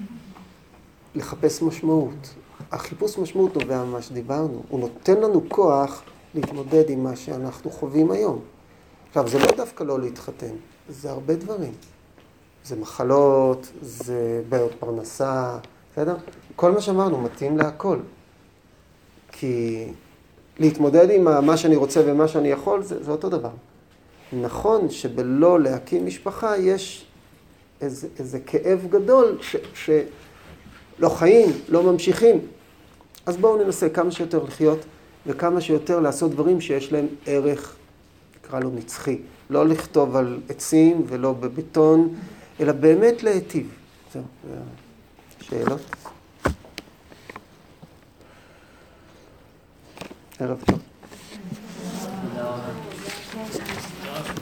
לחפש משמעות. החיפוש משמעות נובע ממה שדיברנו. הוא נותן לנו כוח להתמודד עם מה שאנחנו חווים היום. עכשיו, זה לא דווקא לא להתחתן, זה הרבה דברים. זה מחלות, זה בעיות פרנסה, בסדר? כל מה שאמרנו מתאים להכל. כי להתמודד עם מה שאני רוצה ומה שאני יכול, זה, זה אותו דבר. נכון שבלא להקים משפחה יש איזה, איזה כאב גדול ש, שלא חיים, לא ממשיכים. אז בואו ננסה כמה שיותר לחיות וכמה שיותר לעשות דברים שיש להם ערך, נקרא לו נצחי. לא לכתוב על עצים ולא בבטון, אלא באמת להיטיב. זהו, שאלות? ערב טוב.